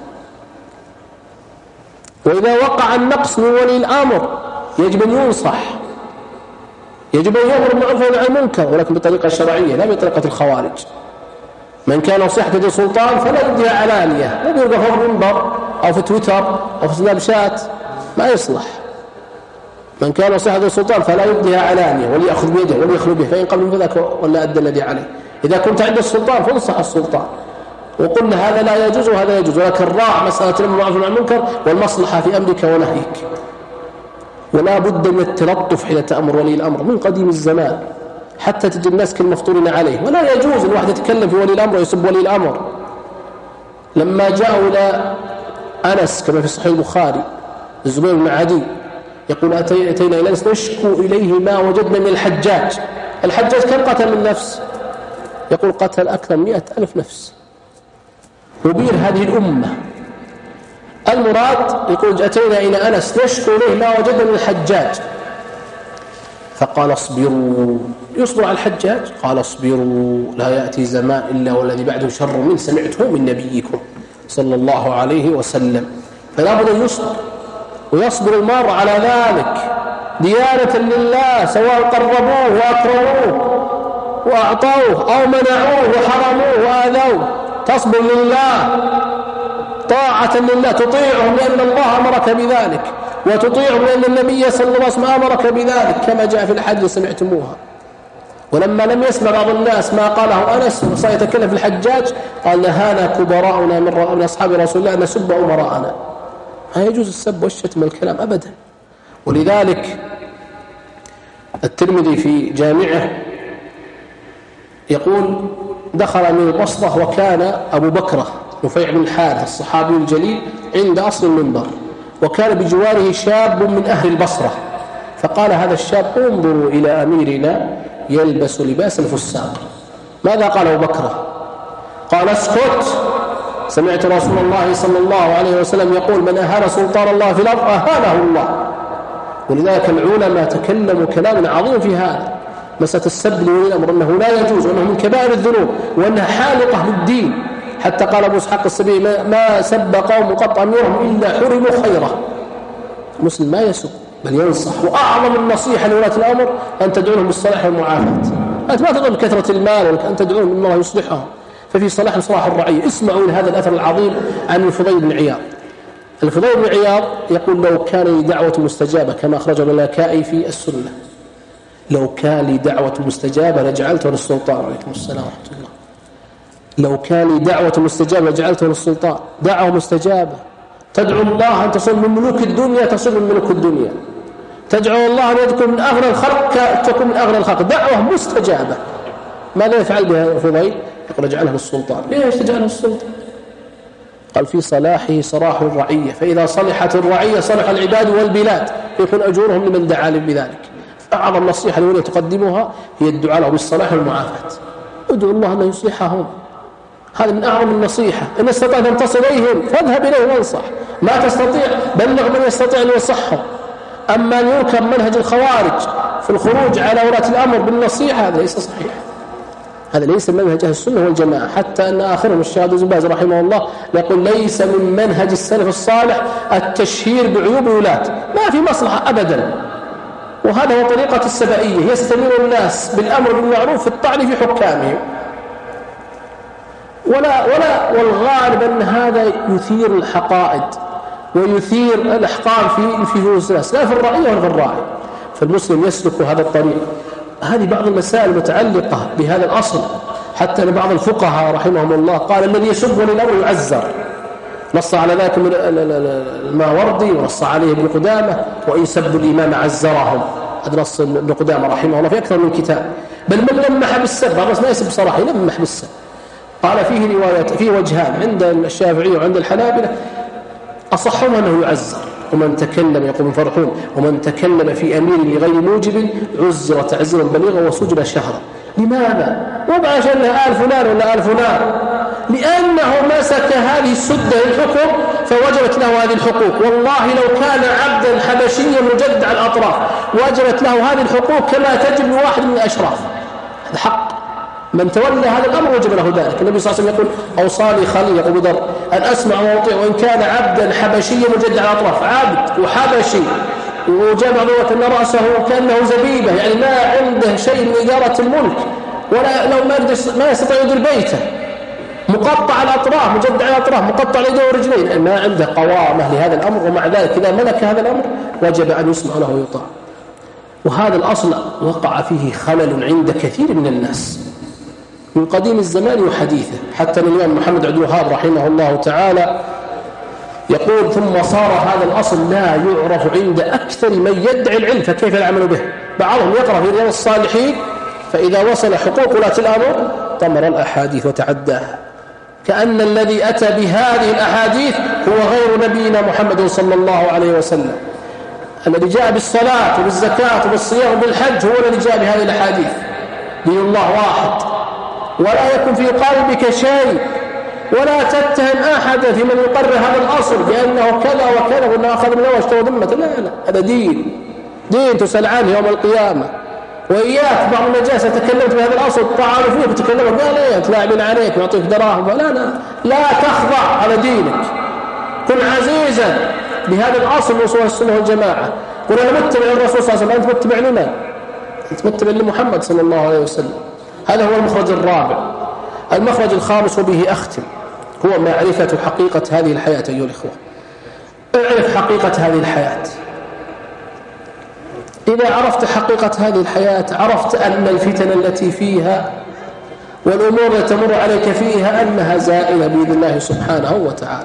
وإذا وقع النقص من ولي الأمر يجب أن ينصح، يجب أن يأمر بالمعروف وينهى عن المنكر، ولكن بطريقة شرعية لا بطريقة الخوارج. من كان نصيحة يد السلطان فلا يديها علانية، لا يلقى فوق المنبر أو في تويتر أو في سناب شات، ما يصلح. من كان نصيحة يد السلطان فلا يديها علانية وليأخذ بيده وليخلو به، فإن قبل فذاك ولا أدى الذي عليه. إذا كنت عند السلطان فانصح السلطان وقل هذا لا يجوز وهذا يجوز، ولكن راع مسألة المعروف والنهي عن المنكر والمصلحة في أمرك ونهيك. ولا بد من التلطف حين تأمر ولي الأمر من قديم الزمان حتى تجد الناس كالمفطورين عليه. ولا يجوز الواحد يتكلم في ولي الأمر ويسب ولي الأمر. لما جاءوا إلى أنس كما في صحيح البخاري الزبير بن عدي يقول أتينا إلى أنس نشكو إليه ما وجدنا من الحجاج كم قتل من نفس؟ يقول قتل أكثر من 100,000 نفس، وبير هذه الأمة. المراد يقول أتينا إلى أنس نشكو إليه ما وجدنا من الحجاج، فقال اصبروا. يصبر على الحجاج؟ قال اصبروا لا يأتي زمان إلا والذي بعده شر منه سمعته من نبيكم صلى الله عليه وسلم. فلا بد أن يصبر، ويصبر المرء على ذلك ديانة لله، سواء قربوه وأكرموه وأعطوه أو منعوه وحرموه وآذوه، تصبر لله طاعة لله، تطيعهم لأن الله أمرك بذلك، وتطيعهم لأن النبي صلى الله عليه وسلم أمرك بذلك، كما جاء في الحديث سمعتموها. ولما لم يسمع بعض الناس ما قاله أنس وصار يتكلم في الحجاج، قال نهانا كبراؤنا من أصحاب رسول الله أن نسب أمراءنا. ما يجوز السب والشتم والكلام أبدا. ولذلك الترمذي في جامعه يقول دخل من البصرة وكان أبو بكرة نفيع بن الحارث الصحابي الجليل عند أصل المنبر، وكان بجواره شاب من أهل البصرة، فقال هذا الشاب انظروا إلى أميرنا يلبس لباس الفساق. ماذا قال أبو بكرة؟ قال اسكت، سمعت رسول الله صلى الله عليه وسلم يقول من أهان سلطان الله في الأرض أهانه الله. ولذلك العلماء تكلموا كلام عظيم في هذا، مسألة السب لولي الأمر أنه لا يجوز، وأنه من كبائر الذنوب، وأنها حالقة للدين. حتى قال أبو إسحاق السبيعي ما سب قوم قط أميرهم إلا حرموا خيره. المسلم ما يسب بل ينصح، وأعظم النصيحة لولاة الأمر أن تدعوهم بالصلاح والمعافاة. أنت ما تدعو بكثرة المال، ولكن أن تدعوهم إن الله يصلحهم، ففي صلاح صلاح الرعية. اسمعوا لهذا الأثر العظيم عن الفضيل بن عياض. الفضيل بن عياض يقول لو كان لي دعوة مستجابة كما أخرجه الملائكي في السنة، لو كان لي دعوة مستجابة لجعلته للسلطان عليكم السلام ورحمة الله. لو كان لي دعوة مستجابة لجعلته للسلطان. دعوة مستجابة تدعو الله أن تصل من ملوك الدنيا تصل من ملوك الدنيا، تدعو الله أن يكون من أغنى الخلق تكون من أغنى الخلق، دعوة مستجابة. ماذا يفعل بها الفضيل؟ يقول اجعله للسلطان. ليش تجعله للسلطان؟ قال في صلاحه صلاح الرعية، فإذا صلحت الرعية صلح العباد والبلاد، يكون أجورهم لمن دعا بذلك. أعظم نصيحة لولي تقدمها هي الدعاء له بالصلاح والمعافاة، ادعو الله أن يصلحهم. هذا من أعظم النصيحة. إن استطعت أن تصل إليهم فاذهب إليهم وانصح، ما تستطيع بلغ من يستطيع أن ينصحهم. أما أن يركب منهج الخوارج في الخروج على ولاة الأمر بالنصيحة هذا ليس صحيح، هذا ليس منهج أهل السنة والجماعة. حتى أن آخرهم الشيخ عبد الباز رحمه الله يقول ليس من منهج السلف الصالح التشهير بعيوب الولاة، ما في مصلحة أبدا. وهذا هو طريقة السبائية، يستمر الناس بالأمر بالمعروف في الطعن في حكامهم. والغالب أن هذا يثير الحقائد ويثير الأحقاد في نفوس الناس، لا في الرعية ولا في الراعي. فالمسلم يسلك هذا الطريق. هذه بعض المسائل المتعلقة بهذا الأصل، حتى لبعض الفقهاء رحمهم الله قال الذي يسب ولي الأمر يعزر. نص على ذلك الماوردي ونص عليه ابن قدامة، وإن سبوا الإمام عزرهم. هذا نص ابن قدامة رحمه الله في أكثر من كتاب. بل من لمح بالسب، بعض الناس ما يسب صراحة، يلمح بالسب. قال فيه روايات، فيه وجهان عند الشافعي وعند الحنابلة، أصحهم أنه يعزر. ومن تكلم يقول من فرحون ومن تكلم في أمير لغير موجب عزر تعزيرا بليغا وسجن شهرا. لماذا؟ وضع شأنها آل فلان ولا آل فلان، لأنه مسك هذه السدة الحكم فوجبت له هذه الحقوق. والله لو كان عبدا حبشيا مجدع الأطراف وجبت له هذه الحقوق كما تجب لواحد من الأشراف. هذا حق، من تولى هذا الأمر وجب له ذلك. النبي صلى الله عليه وسلم يقول أوصاني خليل يقول بدر أن أسمع وأطيع وإن كان عبدا حبشيا مجدع الأطراف. عبد وحبشي، وجاء بعضهم أن رأسه كأنه زبيبة، يعني ما عنده شيء من إدارة الملك، ولا لو ما يستطيع يدير بيته، مقطع الأطراف مجدع الأطراف مقطع اليدين والرجلين، ما عنده قوامة لهذا الأمر. ومع ذلك إذا ملك هذا الأمر وجب أن يسمع له ويطاع. وهذا الأصل وقع فيه خلل عند كثير من الناس من قديم الزمان وحديثه. حتى الإمام محمد عبد الوهاب رحمه الله تعالى يقول ثم صار هذا الأصل لا يعرف عند أكثر من يدعي العلم، فكيف العمل به؟ بعضهم يقرأ في رياض الصالحين فإذا وصل حقوق ولاة الأمر طمر الأحاديث وتعداها، كأن الذي أتى بهذه الأحاديث هو غير نبينا محمد صلى الله عليه وسلم. الذي جاء بالصلاة وبالزكاة وبالصيام وبالحج هو الذي جاء بهذه الأحاديث. دين الله واحد، ولا يكن في قلبك شيء، ولا تتهم أحدا في من يقرر هذا الأصل بأنه كذا وكذا وأنه أخذ من واشترى ذمة. لا، هذا دين تسأل عنه يوم القيامة. وإياك بعض الناس تكلمت بهذا الأصل طعنوا فيه وتكلموا قال إيه تلاعبين عليك ويعطيك دراهم. لا تخضع على دينك، كن عزيزا بهذا الأصل من أصول السنة والجماعة. قل أنا متبع للرسول صلى الله عليه وسلم، أنت متبع لمن؟ أنت متبع لمحمد صلى الله عليه وسلم. هذا هو المخرج الرابع. المخرج الخامس وبه أختم هو معرفة حقيقة هذه الحياة. أيها الإخوة، اعرف حقيقة هذه الحياة. إذا عرفت حقيقة هذه الحياة عرفت أن الفتن التي فيها والأمور التي تمر عليك فيها أنها زائلة بإذن الله سبحانه وتعالى.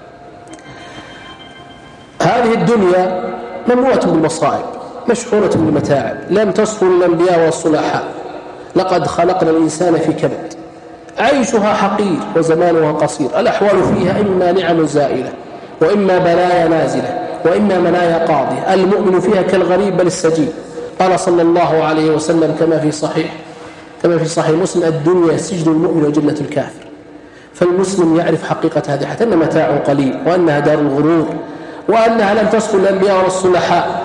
هذه الدنيا مملوءة بالمصائب، مشحونة بالمتاعب، لم تصفر الأنبياء والصلحاء. لقد خلقنا الإنسان في كبد، عيشها حقير وزمانها قصير. الأحوال فيها إما نعم زائلة، وإما بلايا نازلة، وإما منايا قاضية. المؤمن فيها كالغريب بل السجين. قال صلى الله عليه وسلم كما في صحيح مسلم: الدنيا سجن المؤمن وجنة الكافر. فالمسلم يعرف حقيقة هذه حتى أن متاع قليل، وأنها دار الغرور، وأنها لم تصل الأنبياء والصلحاء.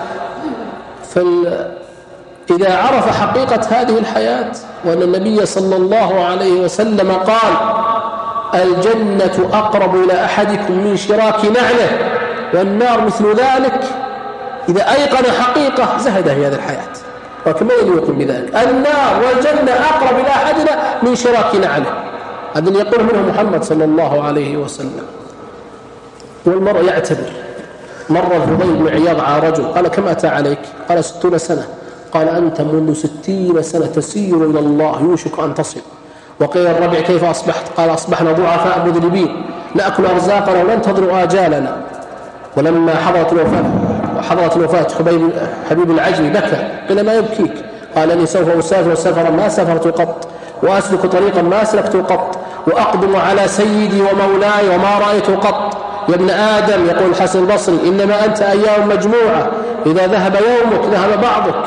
إذا عرف حقيقة هذه الحياة وأن النبي صلى الله عليه وسلم قال: الجنة أقرب إلى أحدكم من شراك نعله والنار مثل ذلك، إذا أيقن حقيقة زهد في هذه الحياة. وكما يليق بذلك النار والجنة أقرب إلى أحدنا من شراك نعله. هذا اللي يقول منه محمد صلى الله عليه وسلم. والمرء يعتبر. مر الفضيل بن عياض على رجل قال: كم أتى عليك؟ قال: 60 سنة. قال: أنت منذ 60 سنة تسير إلى الله يوشك أن تصل. وقيل الربع: كيف أصبحت؟ قال: أصبحنا ضعفاء مذنبين نأكل أرزاقنا وننتظر آجالنا. ولما حضرت الوفاة حبيب العجمي بكى. قيل: ما يبكيك؟ قال: أني سوف أسافر سفرا ما سافرت قط، وأسلك طريقا ما سلكت قط، وأقدم على سيدي ومولاي وما رأيت قط. يا ابن آدم، يقول الحسن البصري، إنما أنت أيام مجموعة، إذا ذهب يومك ذهب بعضك.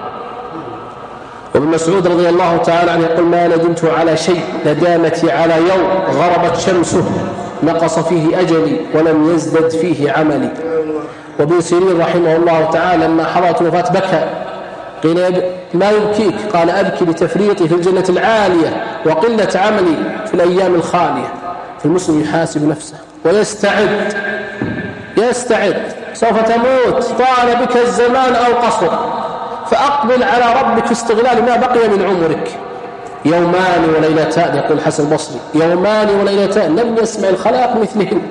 وابن مسعود رضي الله تعالى عنه يقول: ما ندمت على شيء ندامتي على يوم غربت شمسه نقص فيه أجلي ولم يزدد فيه عملي. وابن سيرين رحمه الله تعالى لما حضرت الوفاة بكى. قيل: ما يبكيك؟ قال: أبكي لتفريطي في الجنة العالية وقلة عملي في الأيام الخالية. فالمسلم يحاسب نفسه ويستعد. سوف تموت، طال بك الزمان أو قصر، فأقبل على ربك في استغلال ما بقي من عمرك. يومان وليلتان، يقول الحسن البصري، يومان وليلتان لم يسمع الخلاق مثلهن.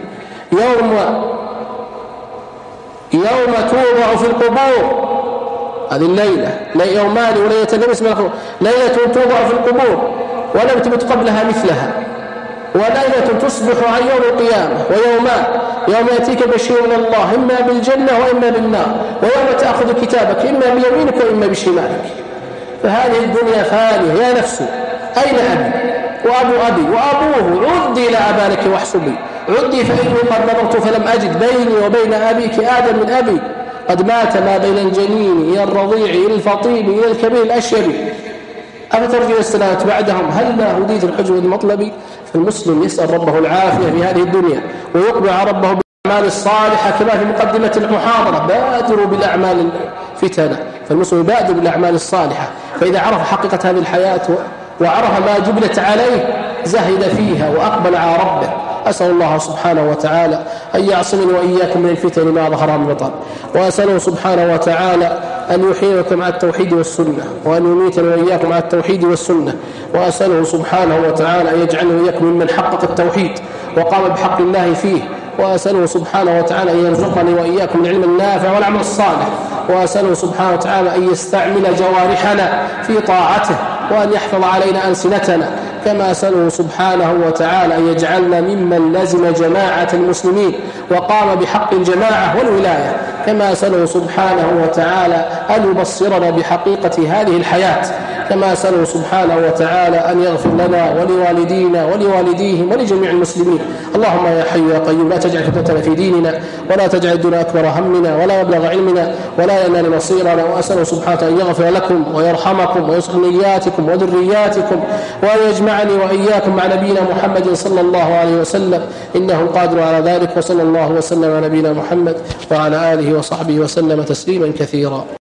يوم توضع في القبور، هذه الليلة يومان وليلتان لم يسمع الخلاق. ليلة توضع في القبور ولم تمت قبلها مثلها، وليلة تصبح عن يوم القيامة. ويومان: يوم يأتيك بشير من الله إما بالجنة وإما بالنار، ويوم تأخذ كتابك إما بيمينك وإما بشمالك. فهذه الدنيا فانية. يا نفس أين أبي وأبو أبي وأبوه؟ عدي إلى أبانك واحسبي. عدي فإني قد نظرت فلم أجد بيني وبين أبيك آدم من أبي. قد مات ما بين الجنين إلى الرضيع إلى الفطيم إلى الكبير الأشيب. أفترجي السلامة بعدهم؟ هل لا هديت الحجر المطلب؟ فالمسلم يسأل ربه العافية في هذه الدنيا ويقبل على ربه بالأعمال الصالحة كما في مقدمة المحاضرة: بادروا بالأعمال الفتنة. فالمسلم يبادر بالأعمال الصالحة. فإذا عرف حقيقة هذه الحياة وعرف ما جبلت عليه زهد فيها وأقبل على ربه. أسأل الله سبحانه وتعالى أن يعصمني وإياكم من الفتن ما ظهر من بطن، وأسأله سبحانه وتعالى أن يحييكم مع التوحيد والسنة، وأن يميتني وإياكم مع التوحيد والسنة. وأسأله سبحانه وتعالى أن يجعلني وإياكم ممن حقق التوحيد وقام بحق الله فيه. وأسأله سبحانه وتعالى أن يرزقني وإياكم من العلم النافع والعمل الصالح. وأسأله سبحانه وتعالى أن يستعمل جوارحنا في طاعته، وأن يحفظ علينا ألسنتنا. كما أسأله سبحانه وتعالى أن يجعلنا ممن لزم جماعة المسلمين وقام بحق الجماعة والولاية. كما أسأله سبحانه وتعالى أن يبصرنا بحقيقة هذه الحياة. كما أسأله سبحانه وتعالى أن يغفر لنا ولوالدينا ولوالديهم ولجميع المسلمين. اللهم يا حي يا قيوم لا تجعل فتنة في ديننا ولا تجعل الدنيا أكبر همنا ولا مبلغ علمنا ولا ينال مصيرنا. وأسأله سبحانه أن يغفر لكم ويرحمكم ويصلح نياتكم وذرياتكم وأن يجمعني وإياكم مع نبينا محمد صلى الله عليه وسلم إنه قادر على ذلك. وصلى الله وسلم على نبينا محمد وعلى آله وصحبه وسلم تسليما كثيرا.